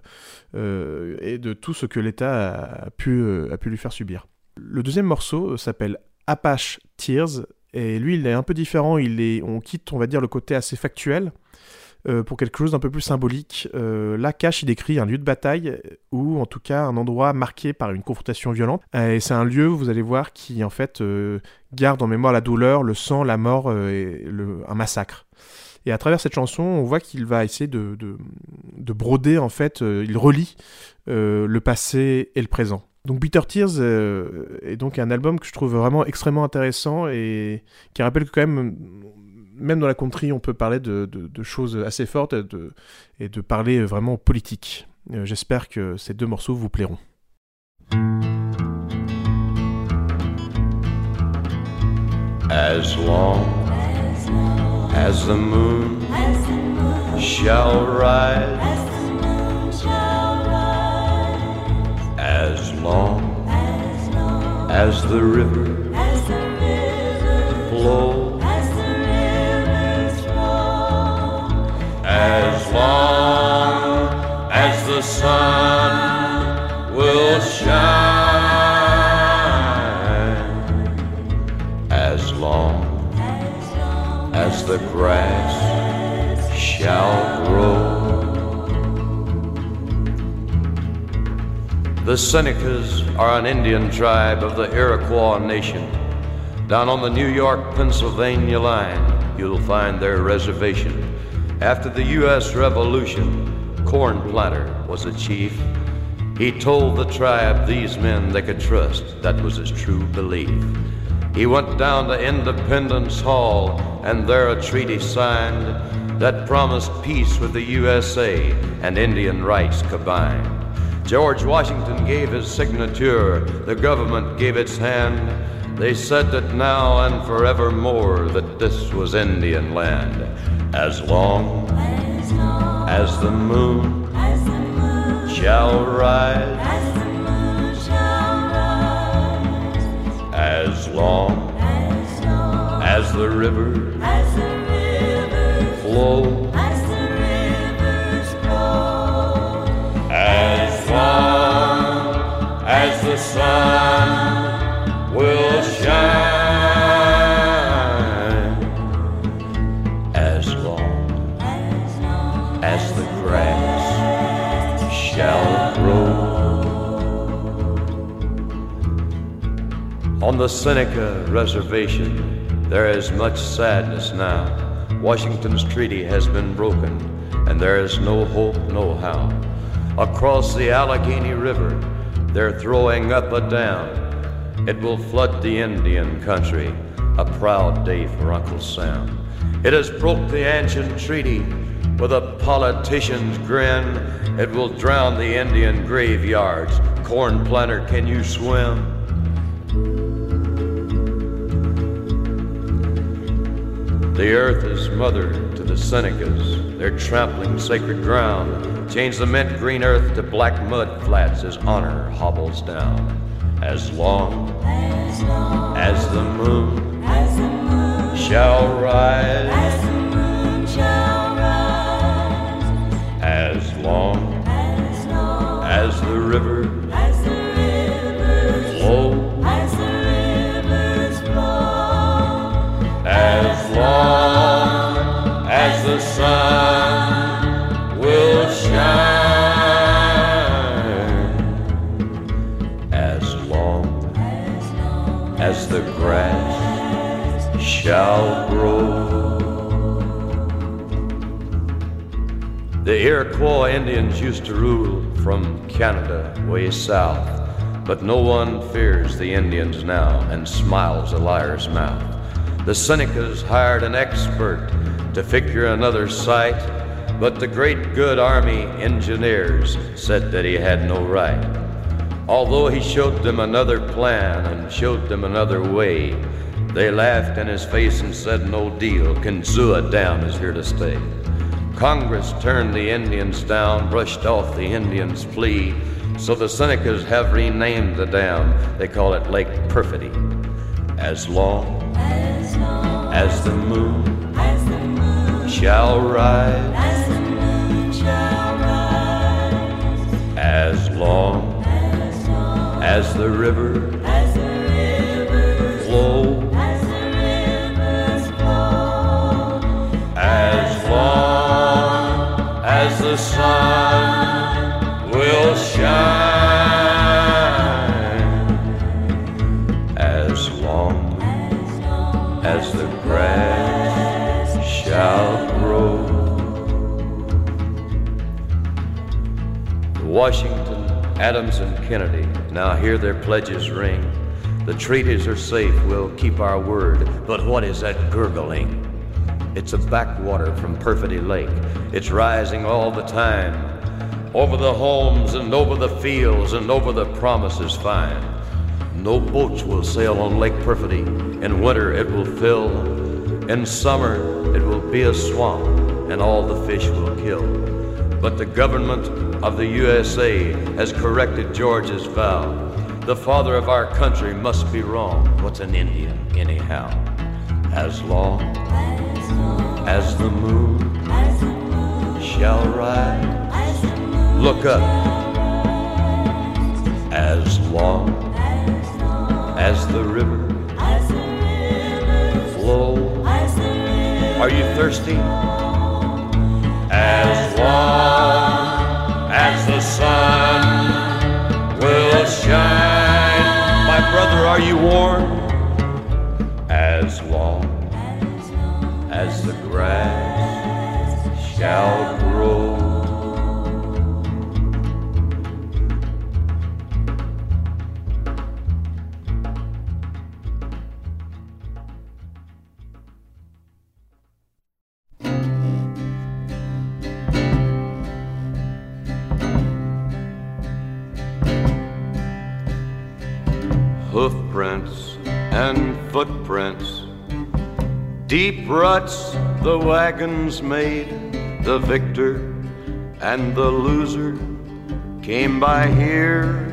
[SPEAKER 2] euh, et de tout ce que l'État a, a, pu, euh, a pu lui faire subir. Le deuxième morceau s'appelle Apache Tears, et lui, il est un peu différent. Il est, on quitte, on va dire, le côté assez factuel euh, pour quelque chose d'un peu plus symbolique. Euh, là, Cash, il décrit un lieu de bataille ou, en tout cas, un endroit marqué par une confrontation violente. Et c'est un lieu, vous allez voir, qui, en fait, euh, garde en mémoire la douleur, le sang, la mort euh, et le, un massacre. Et à travers cette chanson, on voit qu'il va essayer de, de, de broder, en fait, euh, il relie euh, le passé et le présent. Donc Bitter Tears euh, est donc un album que je trouve vraiment extrêmement intéressant et qui rappelle que quand même, même dans la country, on peut parler de, de, de choses assez fortes et de, et de parler vraiment politique. Euh, j'espère que ces deux morceaux vous plairont.
[SPEAKER 8] As long as the moon shall rise, as long as the river flows, as long as the sun will shine, as long as the grass shall grow. The Senecas are an Indian tribe of the Iroquois Nation. Down on the New York-Pennsylvania line, you'll find their reservation. After the U S Revolution, Corn Planter was a chief. He told the tribe these men they could trust. That was his true belief. He went down to Independence Hall, and there a treaty signed that promised peace with the U S A and Indian rights combined. George Washington gave his signature, the government gave its hand. They said that now and forevermore that this was Indian land. As long as the moon shall rise, as long as the river flows, as long as the sun will shine, as long as the grass shall grow. On the Seneca Reservation, there is much sadness now. Washington's treaty has been broken, and there is no hope, no how. Across the Allegheny River, they're throwing up a dam. It will flood the Indian country, a proud day for Uncle Sam. It has broke the ancient treaty with a politician's grin. It will drown the Indian graveyards. Corn Planter, can you swim? The earth is mother to the Senecas. They're trampling sacred ground. Change the mint green earth to black mud flats as honor hobbles down. As long as the moon shall rise, as long as the river flows, as long as the sun will shine, as long as the grass shall grow. The Iroquois Indians used to rule from Canada way south, but no one fears the Indians now and smiles a liar's mouth. The Senecas hired an expert to figure another site, but the great good army engineers said that he had no right. Although he showed them another plan and showed them another way, they laughed in his face and said no deal. Kinzua Dam is here to stay. Congress turned the Indians down, brushed off the Indians' plea, so the Senecas have renamed the dam. They call it Lake Perfidy. As long as the moon shall rise, as long as the river flows, as long as the sun will shine, as long as the grass shall grow. Washington, Adams, and Kennedy now hear their pledges ring. The treaties are safe, we'll keep our word. But what is that gurgling? It's a backwater from Perfidy Lake. It's rising all the time, over the homes and over the fields and over the promises fine. No boats will sail on Lake Perfidy. In winter it will fill. In summer it will be a swamp and all the fish will kill. But the government of the U S A has corrected George's vow. The father of our country must be wrong. What's an Indian anyhow? As long as the moon shall rise, look up. As long as the river flows, are you thirsty? As long as the sun will shine, my brother, are you warm? As long as the grass shall grow. Hoofprints and footprints, deep ruts the wagons made. The victor and the loser came by here.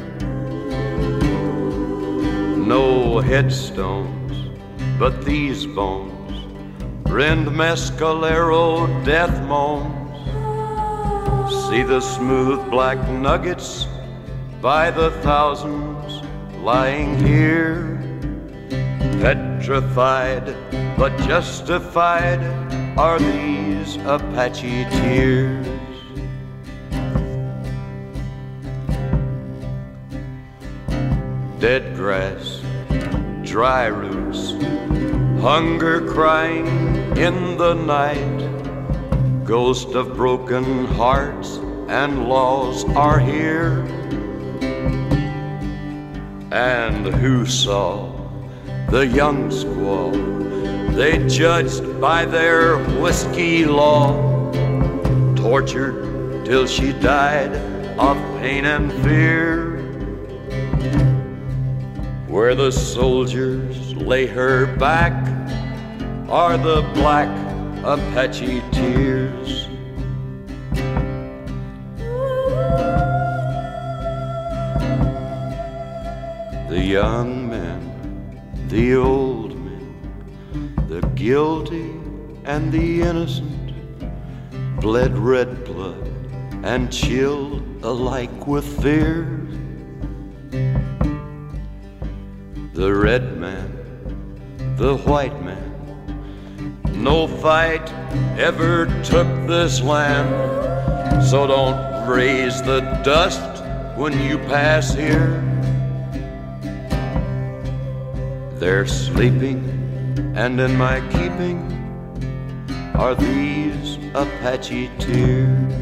[SPEAKER 8] No headstones, but these bones rend Mescalero death moans. See the smooth black nuggets by the thousands lying here. Petrified but justified are these Apache tears. Dead grass, dry roots, hunger crying in the night. Ghost of broken hearts and laws are here. And who saw the young squaw? They judged by their whiskey law, tortured till she died of pain and fear. Where the soldiers lay her back are the black Apache tears. The young men, the old men, the guilty and the innocent, bled red blood and chilled alike with fear. The red man, the white man, no fight ever took this land. So don't raise the dust when you pass here. They're sleeping, and in my keeping are these Apache tears.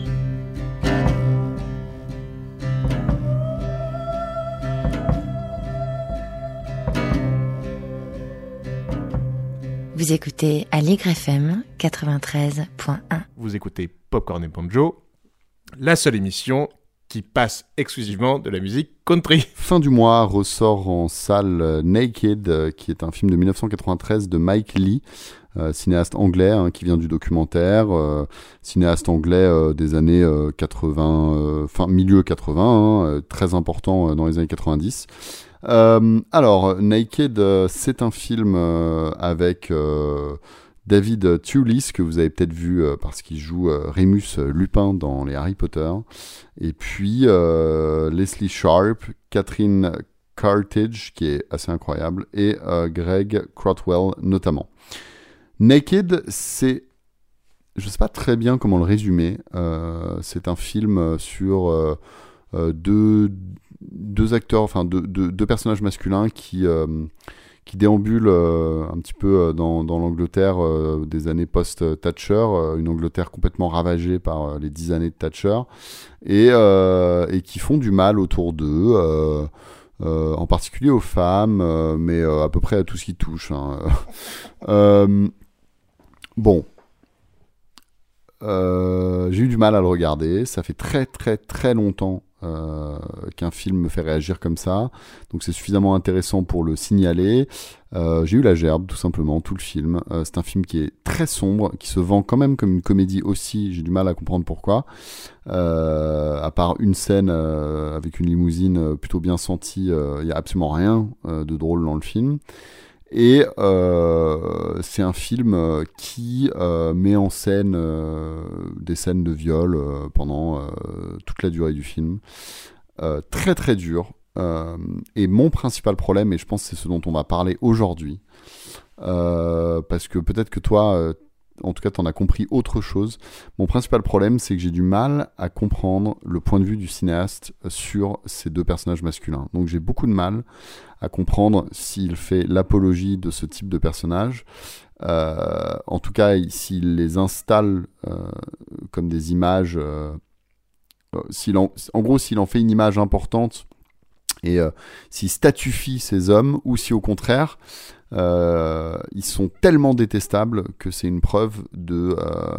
[SPEAKER 7] Vous écoutez Aligre F M quatre-vingt-treize point un.
[SPEAKER 2] Vous écoutez Popcorn et Banjo, la seule émission qui passe exclusivement de la musique country.
[SPEAKER 1] Fin du mois ressort en salle Naked, euh, qui est un film de dix-neuf cent quatre-vingt-treize de Mike Leigh, euh, cinéaste anglais hein, qui vient du documentaire, euh, cinéaste anglais euh, des années euh, quatre-vingts, euh, fin milieu quatre-vingts, hein, euh, très important euh, dans les années quatre-vingt-dix. Euh, alors, Naked, euh, c'est un film euh, avec euh, David Thewlis, que vous avez peut-être vu euh, parce qu'il joue euh, Remus Lupin dans les Harry Potter, et puis euh, Leslie Sharp, Catherine Cartage, qui est assez incroyable, et euh, Greg Crotwell notamment. Naked, c'est... Je sais pas très bien comment le résumer. Euh, c'est un film sur euh, euh, deux... deux acteurs, enfin deux, deux, deux personnages masculins qui, euh, qui déambulent euh, un petit peu dans, dans l'Angleterre euh, des années post-Thatcher, euh, une Angleterre complètement ravagée par euh, les dix années de Thatcher, et, euh, et qui font du mal autour d'eux, euh, euh, en particulier aux femmes, euh, mais euh, à peu près à tout ce qui touche. Hein. euh, bon. Euh, j'ai eu du mal à le regarder, ça fait très très très longtemps euh, qu'un film me fait réagir comme ça. Donc c'est suffisamment intéressant pour le signaler. Euh, j'ai eu la gerbe, tout simplement, tout le film. Euh, c'est un film qui est très sombre, qui se vend quand même comme une comédie aussi. J'ai du mal à comprendre pourquoi. Euh, à part une scène euh, avec une limousine euh, plutôt bien sentie, il euh, n'y a absolument rien euh, de drôle dans le film. Et euh, c'est un film qui euh, met en scène euh, des scènes de viol euh, pendant euh, toute la durée du film. Euh, très très dur. Euh, et mon principal problème, et je pense que c'est ce dont on va parler aujourd'hui, euh, parce que peut-être que toi, euh, en tout cas, t'en as compris autre chose. Mon principal problème, c'est que j'ai du mal à comprendre le point de vue du cinéaste sur ces deux personnages masculins. Donc j'ai beaucoup de mal à comprendre s'il fait l'apologie de ce type de personnage. Euh, en tout cas, s'il les installe euh, comme des images... Euh, s'il en, en gros, s'il en fait une image importante et euh, s'il statufie ces hommes, ou si au contraire... Euh, ils sont tellement détestables que c'est une preuve de, euh,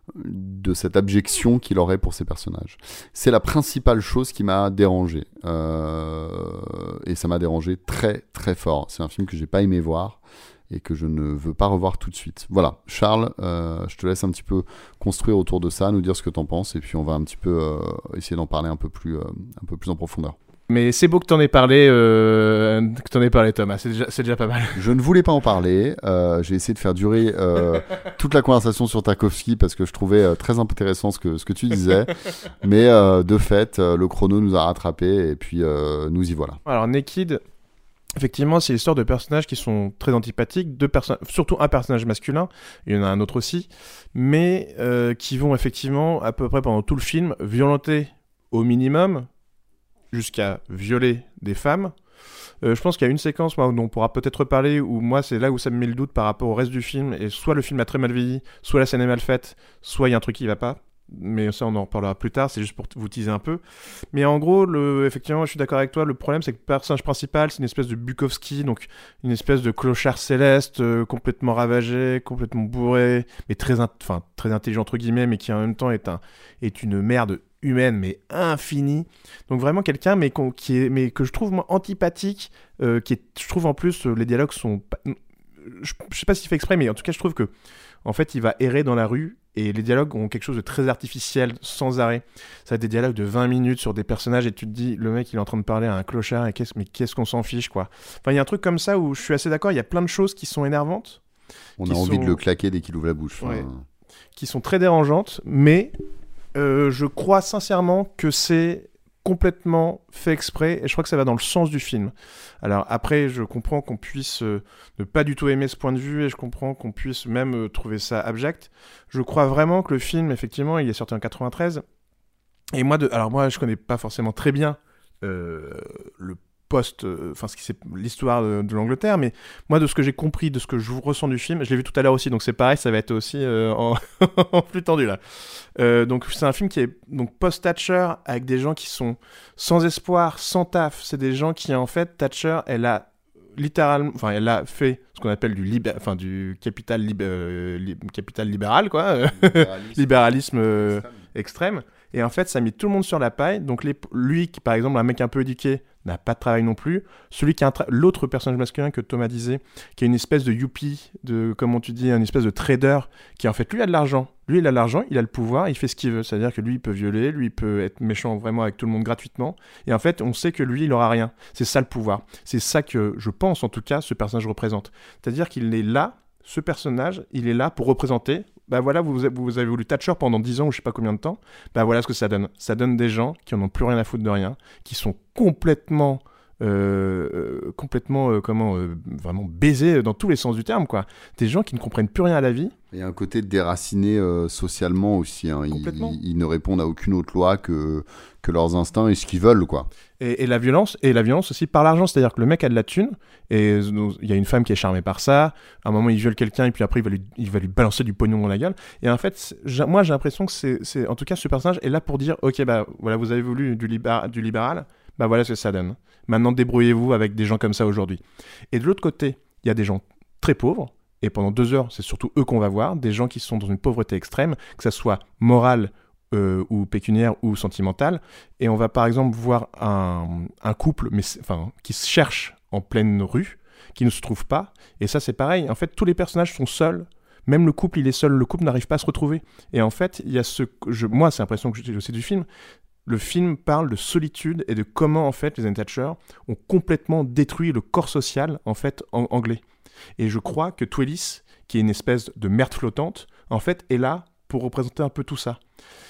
[SPEAKER 1] de cette abjection qu'il aurait pour ces personnages. C'est la principale chose qui m'a dérangé. Euh, et ça m'a dérangé très très fort. C'est un film que j'ai pas aimé voir et que je ne veux pas revoir tout de suite. Voilà, Charles, euh, je te laisse un petit peu construire autour de ça, nous dire ce que t'en penses, et puis on va un petit peu euh, essayer d'en parler un peu plus, euh, un peu plus en profondeur.
[SPEAKER 2] Mais c'est beau que t'en aies parlé, euh, que t'en aies parlé, Thomas. C'est déjà, c'est déjà pas mal.
[SPEAKER 1] Je ne voulais pas en parler. Euh, j'ai essayé de faire durer euh, toute la conversation sur Tarkovsky parce que je trouvais euh, très intéressant ce que ce que tu disais. Mais euh, de fait, euh, le chrono nous a rattrapés et puis euh, nous y voilà.
[SPEAKER 2] Alors Naked, effectivement, c'est l'histoire de personnages qui sont très antipathiques, deux perso- surtout un personnage masculin. Il y en a un autre aussi, mais euh, qui vont effectivement à peu près pendant tout le film violenter au minimum, jusqu'à violer des femmes. Euh, je pense qu'il y a une séquence moi, dont on pourra peut-être parler, où moi c'est là où ça me met le doute par rapport au reste du film, et soit le film a très mal vieilli, soit la scène est mal faite, soit il y a un truc qui va pas. Mais ça on en reparlera plus tard, c'est juste pour vous teaser un peu. Mais en gros, le, effectivement, je suis d'accord avec toi, le problème c'est que le personnage principal c'est une espèce de Bukowski, donc une espèce de clochard céleste, euh, complètement ravagé, complètement bourré, mais très, in- très intelligent entre guillemets, mais qui en même temps est, un, est une merde humaine mais infinie. Donc vraiment quelqu'un mais, qui est, mais que je trouve moi, antipathique, euh, qui est, je trouve en plus euh, les dialogues sont pas, je, je sais pas s'il fait exprès, mais en tout cas je trouve que en fait il va errer dans la rue et les dialogues ont quelque chose de très artificiel sans arrêt. Ça a des dialogues de vingt minutes sur des personnages et tu te dis le mec il est en train de parler à un clochard et qu'est-ce, mais qu'est-ce qu'on s'en fiche quoi. Enfin il y a un truc comme ça où je suis assez d'accord, il y a plein de choses qui sont énervantes,
[SPEAKER 1] on a envie sont... de le claquer dès qu'il ouvre la bouche,
[SPEAKER 2] ouais.
[SPEAKER 1] enfin...
[SPEAKER 2] qui sont très dérangeantes, mais Euh, je crois sincèrement que c'est complètement fait exprès et je crois que ça va dans le sens du film. Alors après, je comprends qu'on puisse euh, ne pas du tout aimer ce point de vue et je comprends qu'on puisse même euh, trouver ça abject. Je crois vraiment que le film, effectivement, il est sorti en quatre-vingt-treize. Et moi, de... alors moi, je connais pas forcément très bien euh, le post, enfin euh, ce qui c'est l'histoire de, de l'Angleterre, mais moi de ce que j'ai compris, de ce que je ressens du film, je l'ai vu tout à l'heure aussi, donc c'est pareil, ça va être aussi euh, en, en flux tendu là. Euh, donc c'est un film qui est donc post-Thatcher avec des gens qui sont sans espoir, sans taf. C'est des gens qui en fait Thatcher, elle a littéralement, enfin elle a fait ce qu'on appelle du libé- enfin du capital lib- euh, li- capital libéral quoi, libéralisme, libéralisme euh, extrême. extrême. Et en fait, ça a mis tout le monde sur la paille. Donc les, lui, qui par exemple un mec un peu éduqué, n'a pas de travail non plus. Celui qui a un tra- l'autre personnage masculin que Thomas disait, qui est une espèce de youpi, de comment tu dis, une espèce de trader, qui en fait lui a de l'argent. Lui il a de l'argent, il a le pouvoir, il fait ce qu'il veut. C'est-à-dire que lui il peut violer, lui il peut être méchant vraiment avec tout le monde gratuitement. Et en fait, on sait que lui il aura rien. C'est ça le pouvoir. C'est ça que je pense en tout cas ce personnage représente. C'est-à-dire qu'il est là, ce personnage, il est là pour représenter. Bah voilà, vous, vous avez voulu Thatcher pendant dix ans ou je sais pas combien de temps. Bah voilà ce que ça donne. Ça donne des gens qui en ont plus rien à foutre de rien, qui sont complètement, euh, euh, complètement, euh, comment, euh, vraiment baisés dans tous les sens du terme, quoi. Des gens qui ne comprennent plus rien à la vie.
[SPEAKER 1] Il y a un côté déraciné euh, socialement aussi. Hein. Ils, ils, ils ne répondent à aucune autre loi que, que leurs instincts et ce qu'ils veulent, quoi.
[SPEAKER 2] Et, et la violence, et la violence aussi par l'argent, c'est-à-dire que le mec a de la thune, et il y a une femme qui est charmée par ça, à un moment il viole quelqu'un, et puis après il va lui, il va lui balancer du pognon dans la gueule, et en fait, j'ai, moi j'ai l'impression que c'est, c'est, en tout cas ce personnage est là pour dire, ok bah voilà, vous avez voulu du, libéral, du libéral, bah voilà ce que ça donne. Maintenant débrouillez-vous avec des gens comme ça aujourd'hui. Et de l'autre côté, il y a des gens très pauvres, et pendant deux heures, c'est surtout eux qu'on va voir, des gens qui sont dans une pauvreté extrême, que ça soit morale, euh, ou pécuniaire ou sentimentale, et on va par exemple voir un, un couple mais enfin qui se cherche en pleine rue, qui ne se trouve pas, et ça c'est pareil, en fait tous les personnages sont seuls, même le couple il est seul, le couple n'arrive pas à se retrouver, et en fait il y a ce, je, moi c'est l'impression que j'ai aussi du film, le film parle de solitude et de comment en fait les Annie Thatcher ont complètement détruit le corps social en fait en, anglais, et je crois que Twellis, qui est une espèce de merde flottante, en fait est là pour représenter un peu tout ça.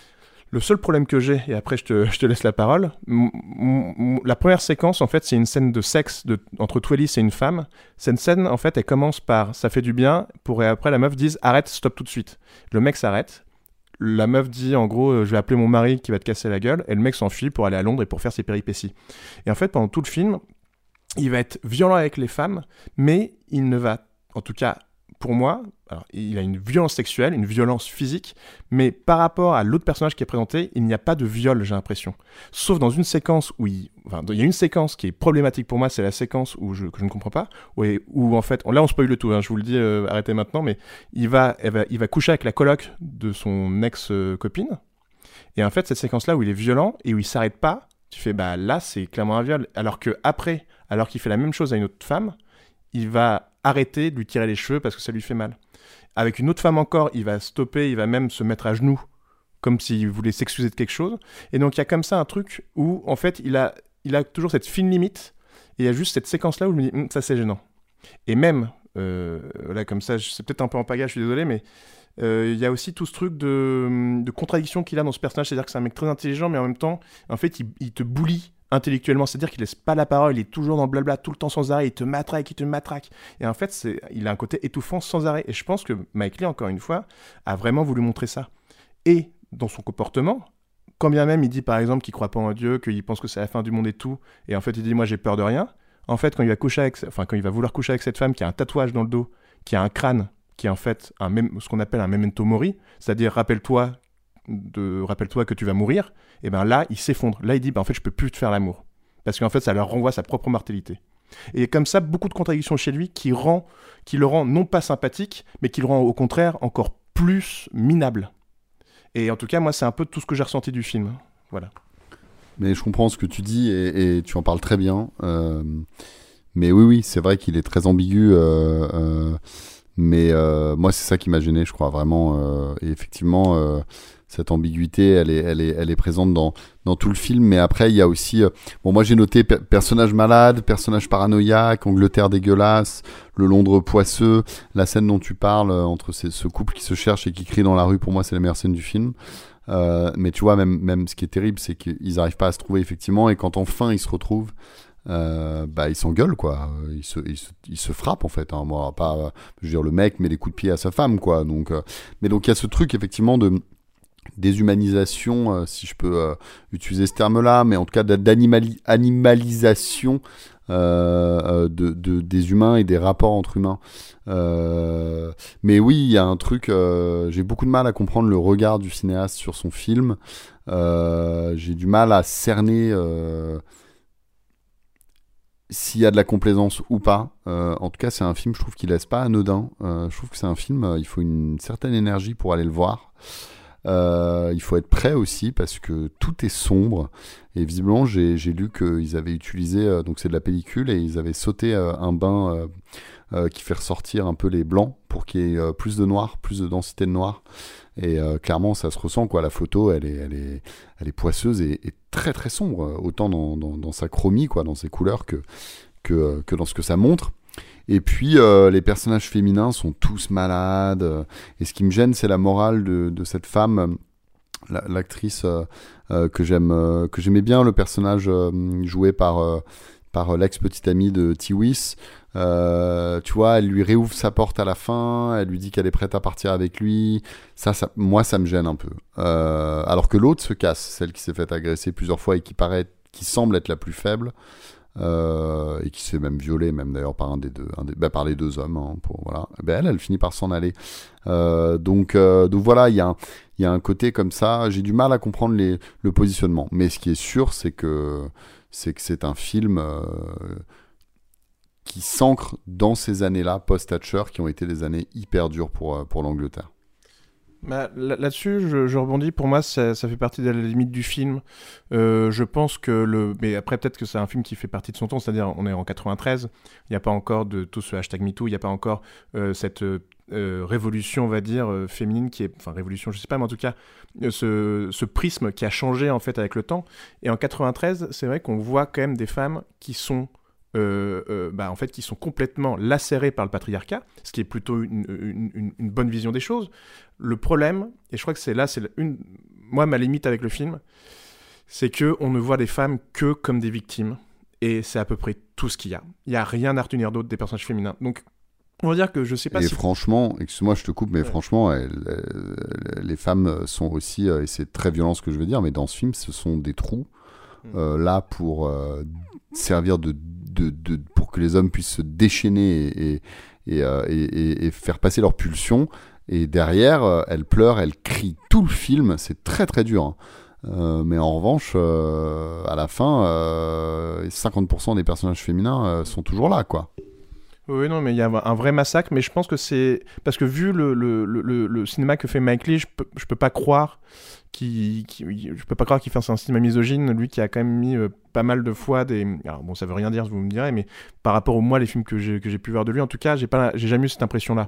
[SPEAKER 2] Le seul problème que j'ai, et après je te, je te laisse la parole, m- m- la première séquence, en fait, c'est une scène de sexe de, entre Twellis et une femme. Cette scène, en fait, elle commence par « ça fait du bien », pour et après la meuf dise « arrête, stop tout de suite ». Le mec s'arrête, la meuf dit en gros « je vais appeler mon mari qui va te casser la gueule », et le mec s'enfuit pour aller à Londres et pour faire ses péripéties. Et en fait, pendant tout le film, il va être violent avec les femmes, mais il ne va, en tout cas pour moi, alors, il a une violence sexuelle, une violence physique, mais par rapport à l'autre personnage qui est présenté, il n'y a pas de viol, j'ai l'impression. Sauf dans une séquence où il, enfin, il y a une séquence qui est problématique pour moi, c'est la séquence où je, que je ne comprends pas, où, où en fait, là on spoil le tout, hein, je vous le dis, euh, arrêtez maintenant, mais il va, va, il va coucher avec la coloc de son ex-copine, et en fait cette séquence-là où il est violent et où il s'arrête pas, tu fais bah là c'est clairement un viol, alors que après, alors qu'il fait la même chose à une autre femme, il va arrêter de lui tirer les cheveux parce que ça lui fait mal. Avec une autre femme encore, il va stopper, il va même se mettre à genoux, comme s'il voulait s'excuser de quelque chose. Et donc il y a comme ça un truc où, en fait, il a, il a toujours cette fine limite, et il y a juste cette séquence-là où je me dis, hm, ça c'est gênant. Et même, euh, là comme ça, c'est peut-être un peu en pagaille, je suis désolé, mais euh, il y a aussi tout ce truc de, de contradiction qu'il a dans ce personnage, c'est-à-dire que c'est un mec très intelligent, mais en même temps, en fait, il, il te bully intellectuellement, c'est-à-dire qu'il laisse pas la parole, il est toujours dans le blabla tout le temps sans arrêt, il te matraque, il te matraque. Et en fait, c'est, il a un côté étouffant sans arrêt. Et je pense que Mike Leigh, encore une fois, a vraiment voulu montrer ça. Et dans son comportement, quand bien même il dit par exemple qu'il croit pas en Dieu, qu'il pense que c'est la fin du monde et tout, et en fait il dit moi j'ai peur de rien. En fait, quand il va coucher avec, enfin quand il va vouloir coucher avec cette femme qui a un tatouage dans le dos, qui a un crâne, qui est en fait un même, ce qu'on appelle un memento mori, c'est-à-dire rappelle-toi de rappelle-toi que tu vas mourir, et ben là il s'effondre, là il dit ben en fait je peux plus te faire l'amour parce qu'en fait ça leur renvoie sa propre mortalité, et comme ça beaucoup de contradictions chez lui qui rend qui le rend non pas sympathique mais qui le rend au contraire encore plus minable. Et en tout cas moi c'est un peu tout ce que j'ai ressenti du film, voilà.
[SPEAKER 1] Mais je comprends ce que tu dis et, et tu en parles très bien, euh, mais oui oui c'est vrai qu'il est très ambigu, euh, euh, mais euh, moi c'est ça qui m'a gêné, je crois vraiment, euh, et effectivement euh, cette ambiguïté, elle est, elle est, elle est présente dans, dans tout le film. Mais après, il y a aussi... Euh, bon, moi, j'ai noté per- personnage malade, personnage paranoïaque, Angleterre dégueulasse, le Londres poisseux, la scène dont tu parles, euh, entre ces, ce couple qui se cherche et qui crie dans la rue, pour moi, c'est la meilleure scène du film. Euh, mais tu vois, même, même ce qui est terrible, c'est qu'ils n'arrivent pas à se trouver, effectivement, et quand enfin ils se retrouvent, euh, bah, ils s'engueulent, quoi. Ils se, ils se, ils se frappent, en fait. Hein. Moi, pas... Euh, je veux dire, le mec met des coups de pied à sa femme, quoi. Donc, euh, mais donc, il y a ce truc, effectivement, de... déshumanisation, euh, si je peux euh, utiliser ce terme-là, mais en tout cas d'animalisation euh, de, de, des humains et des rapports entre humains. Euh, mais oui, il y a un truc, euh, j'ai beaucoup de mal à comprendre le regard du cinéaste sur son film. Euh, j'ai du mal à cerner euh, s'il y a de la complaisance ou pas. Euh, en tout cas, c'est un film, je trouve, qui laisse pas anodin. Euh, je trouve que c'est un film, euh, il faut une certaine énergie pour aller le voir. Euh, il faut être prêt aussi parce que tout est sombre et visiblement j'ai, j'ai lu qu'ils avaient utilisé euh, donc c'est de la pellicule et ils avaient sauté euh, un bain euh, euh, qui fait ressortir un peu les blancs pour qu'il y ait euh, plus de noir, plus de densité de noir, et euh, clairement ça se ressent quoi. La photo elle est, elle est, elle est poisseuse et, et très très sombre, autant dans, dans, dans sa chromie quoi, dans ses couleurs que, que, que dans ce que ça montre. Et puis euh, les personnages féminins sont tous malades, euh, et ce qui me gêne c'est la morale de, de cette femme, euh, la, l'actrice euh, euh, que j'aime, euh, que j'aimais bien, le personnage euh, joué par, euh, par l'ex-petite amie de Tiwis. Euh, tu vois, elle lui réouvre sa porte à la fin, elle lui dit qu'elle est prête à partir avec lui. Ça, ça moi ça me gêne un peu. Euh, alors que l'autre se casse, celle qui s'est fait agresser plusieurs fois et qui paraît, qui semble être la plus faible. Euh, et qui se fait même violer, même d'ailleurs par un des deux, un des, bah, par les deux hommes. Hein, pour, voilà. Ben elle, elle finit par s'en aller. Euh, donc, euh, donc voilà, il y a un, il y a un côté comme ça. J'ai du mal à comprendre les, le positionnement. Mais ce qui est sûr, c'est que c'est que c'est un film euh, qui s'ancre dans ces années-là post-Thatcher, qui ont été des années hyper dures pour pour l'Angleterre.
[SPEAKER 2] Bah, là- là-dessus, je, je rebondis. Pour moi, ça, ça fait partie de la limite du film. Euh, je pense que le. Mais après, peut-être que c'est un film qui fait partie de son temps. C'est-à-dire, on est en quatre-vingt-treize. Il n'y a pas encore de tout ce hashtag MeToo. Il n'y a pas encore euh, cette euh, euh, révolution, on va dire, euh, féminine qui est. Enfin, révolution, je sais pas, mais en tout cas, euh, ce, ce prisme qui a changé en fait avec le temps. Et en quatre-vingt-treize, c'est vrai qu'on voit quand même des femmes qui sont. Euh, euh, bah, en fait, qui sont complètement lacérés par le patriarcat, ce qui est plutôt une, une, une, une bonne vision des choses. Le problème, et je crois que c'est là, c'est une, moi, ma limite avec le film, c'est qu'on ne voit les femmes que comme des victimes, et c'est à peu près tout ce qu'il y a. Il n'y a rien à retenir d'autre des personnages féminins. Donc, on va dire que je sais pas
[SPEAKER 1] et
[SPEAKER 2] si...
[SPEAKER 1] franchement, excuse-moi, je te coupe, mais ouais. franchement, elles, elles, les femmes sont aussi, et c'est très violent ce que je veux dire, mais dans ce film, ce sont des trous, mmh. euh, là, pour euh, servir de De, de, pour que les hommes puissent se déchaîner et, et, et, euh, et, et faire passer leur pulsion. Et derrière, euh, elle pleure, elle crie tout le film. C'est très très dur. Hein. Euh, mais en revanche, euh, à la fin, euh, cinquante pour cent des personnages féminins euh, sont toujours là, quoi.
[SPEAKER 2] Oui, non, mais il y a un vrai massacre. Mais je pense que c'est... Parce que vu le, le, le, le cinéma que fait Mike Leigh, je peux, je peux pas croire... Qui, qui, je peux pas croire qu'il fasse un cinéma misogyne, lui qui a quand même mis euh, pas mal de fois des... Alors bon, ça veut rien dire, vous me direz, mais par rapport au moi, les films que j'ai, que j'ai pu voir de lui, en tout cas, j'ai, pas, j'ai jamais eu cette impression-là.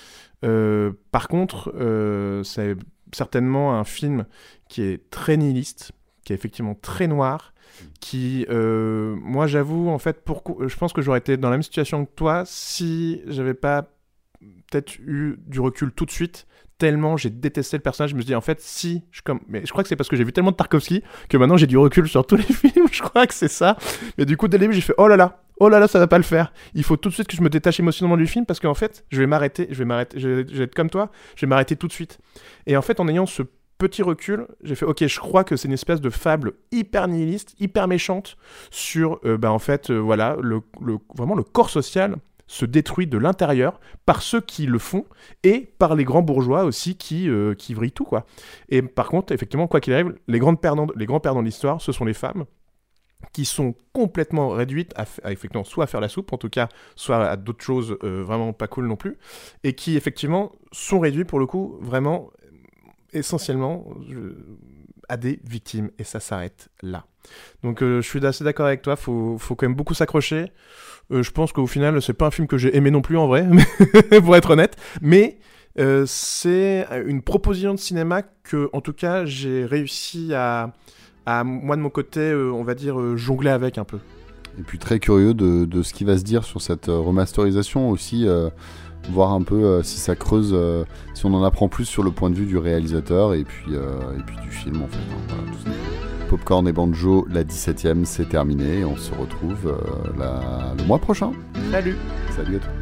[SPEAKER 2] Euh, par contre, euh, c'est certainement un film qui est très nihiliste, qui est effectivement très noir, qui, euh, moi j'avoue, en fait, pourquoi, je pense que j'aurais été dans la même situation que toi si j'avais pas peut-être eu du recul tout de suite, tellement j'ai détesté le personnage. Je me suis dit, en fait, si je comme, mais je crois que c'est parce que j'ai vu tellement de Tarkovsky que maintenant j'ai du recul sur tous les films. Je crois que c'est ça. Mais du coup, dès le début, j'ai fait, oh là là, oh là là, ça va pas le faire. Il faut tout de suite que je me détache émotionnellement du film parce qu'en fait, je vais m'arrêter, je vais m'arrêter, je vais, je vais être comme toi, je vais m'arrêter tout de suite. Et en fait, en ayant ce petit recul, j'ai fait, ok, je crois que c'est une espèce de fable hyper nihiliste, hyper méchante sur, euh, bah en fait, euh, voilà, le, le, vraiment le corps social se détruit de l'intérieur par ceux qui le font et par les grands bourgeois aussi qui, euh, qui vrillent tout, quoi. Et par contre, effectivement, quoi qu'il arrive, les, grandes perdants, les grands perdants de l'histoire, ce sont les femmes qui sont complètement réduites à, à effectivement soit à faire la soupe, en tout cas, soit à d'autres choses euh, vraiment pas cool non plus, et qui effectivement sont réduites pour le coup vraiment essentiellement je, à des victimes, et ça s'arrête là. Donc euh, je suis assez d'accord avec toi, faut, faut quand même beaucoup s'accrocher. Euh, je pense qu'au final, c'est pas un film que j'ai aimé non plus en vrai, pour être honnête, mais euh, c'est une proposition de cinéma que, en tout cas, j'ai réussi à, à moi de mon côté, euh, on va dire, euh, jongler avec un peu.
[SPEAKER 1] Et puis très curieux de, de ce qui va se dire sur cette euh, remasterisation aussi, euh, voir un peu euh, si ça creuse, euh, si on en apprend plus sur le point de vue du réalisateur et puis, euh, et puis du film en fait. Hein, voilà, tout ça. Popcorn et Banjo, la dix-septième, c'est terminé. On se retrouve euh, la... le mois prochain.
[SPEAKER 2] Salut.
[SPEAKER 1] Salut à tous.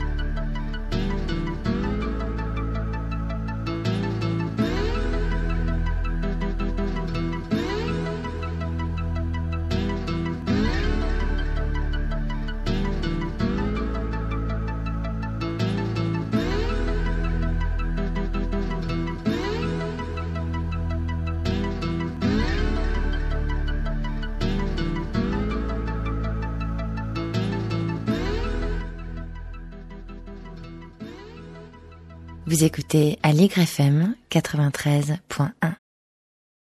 [SPEAKER 7] Vous écoutez Allegre F M quatre-vingt-treize point un.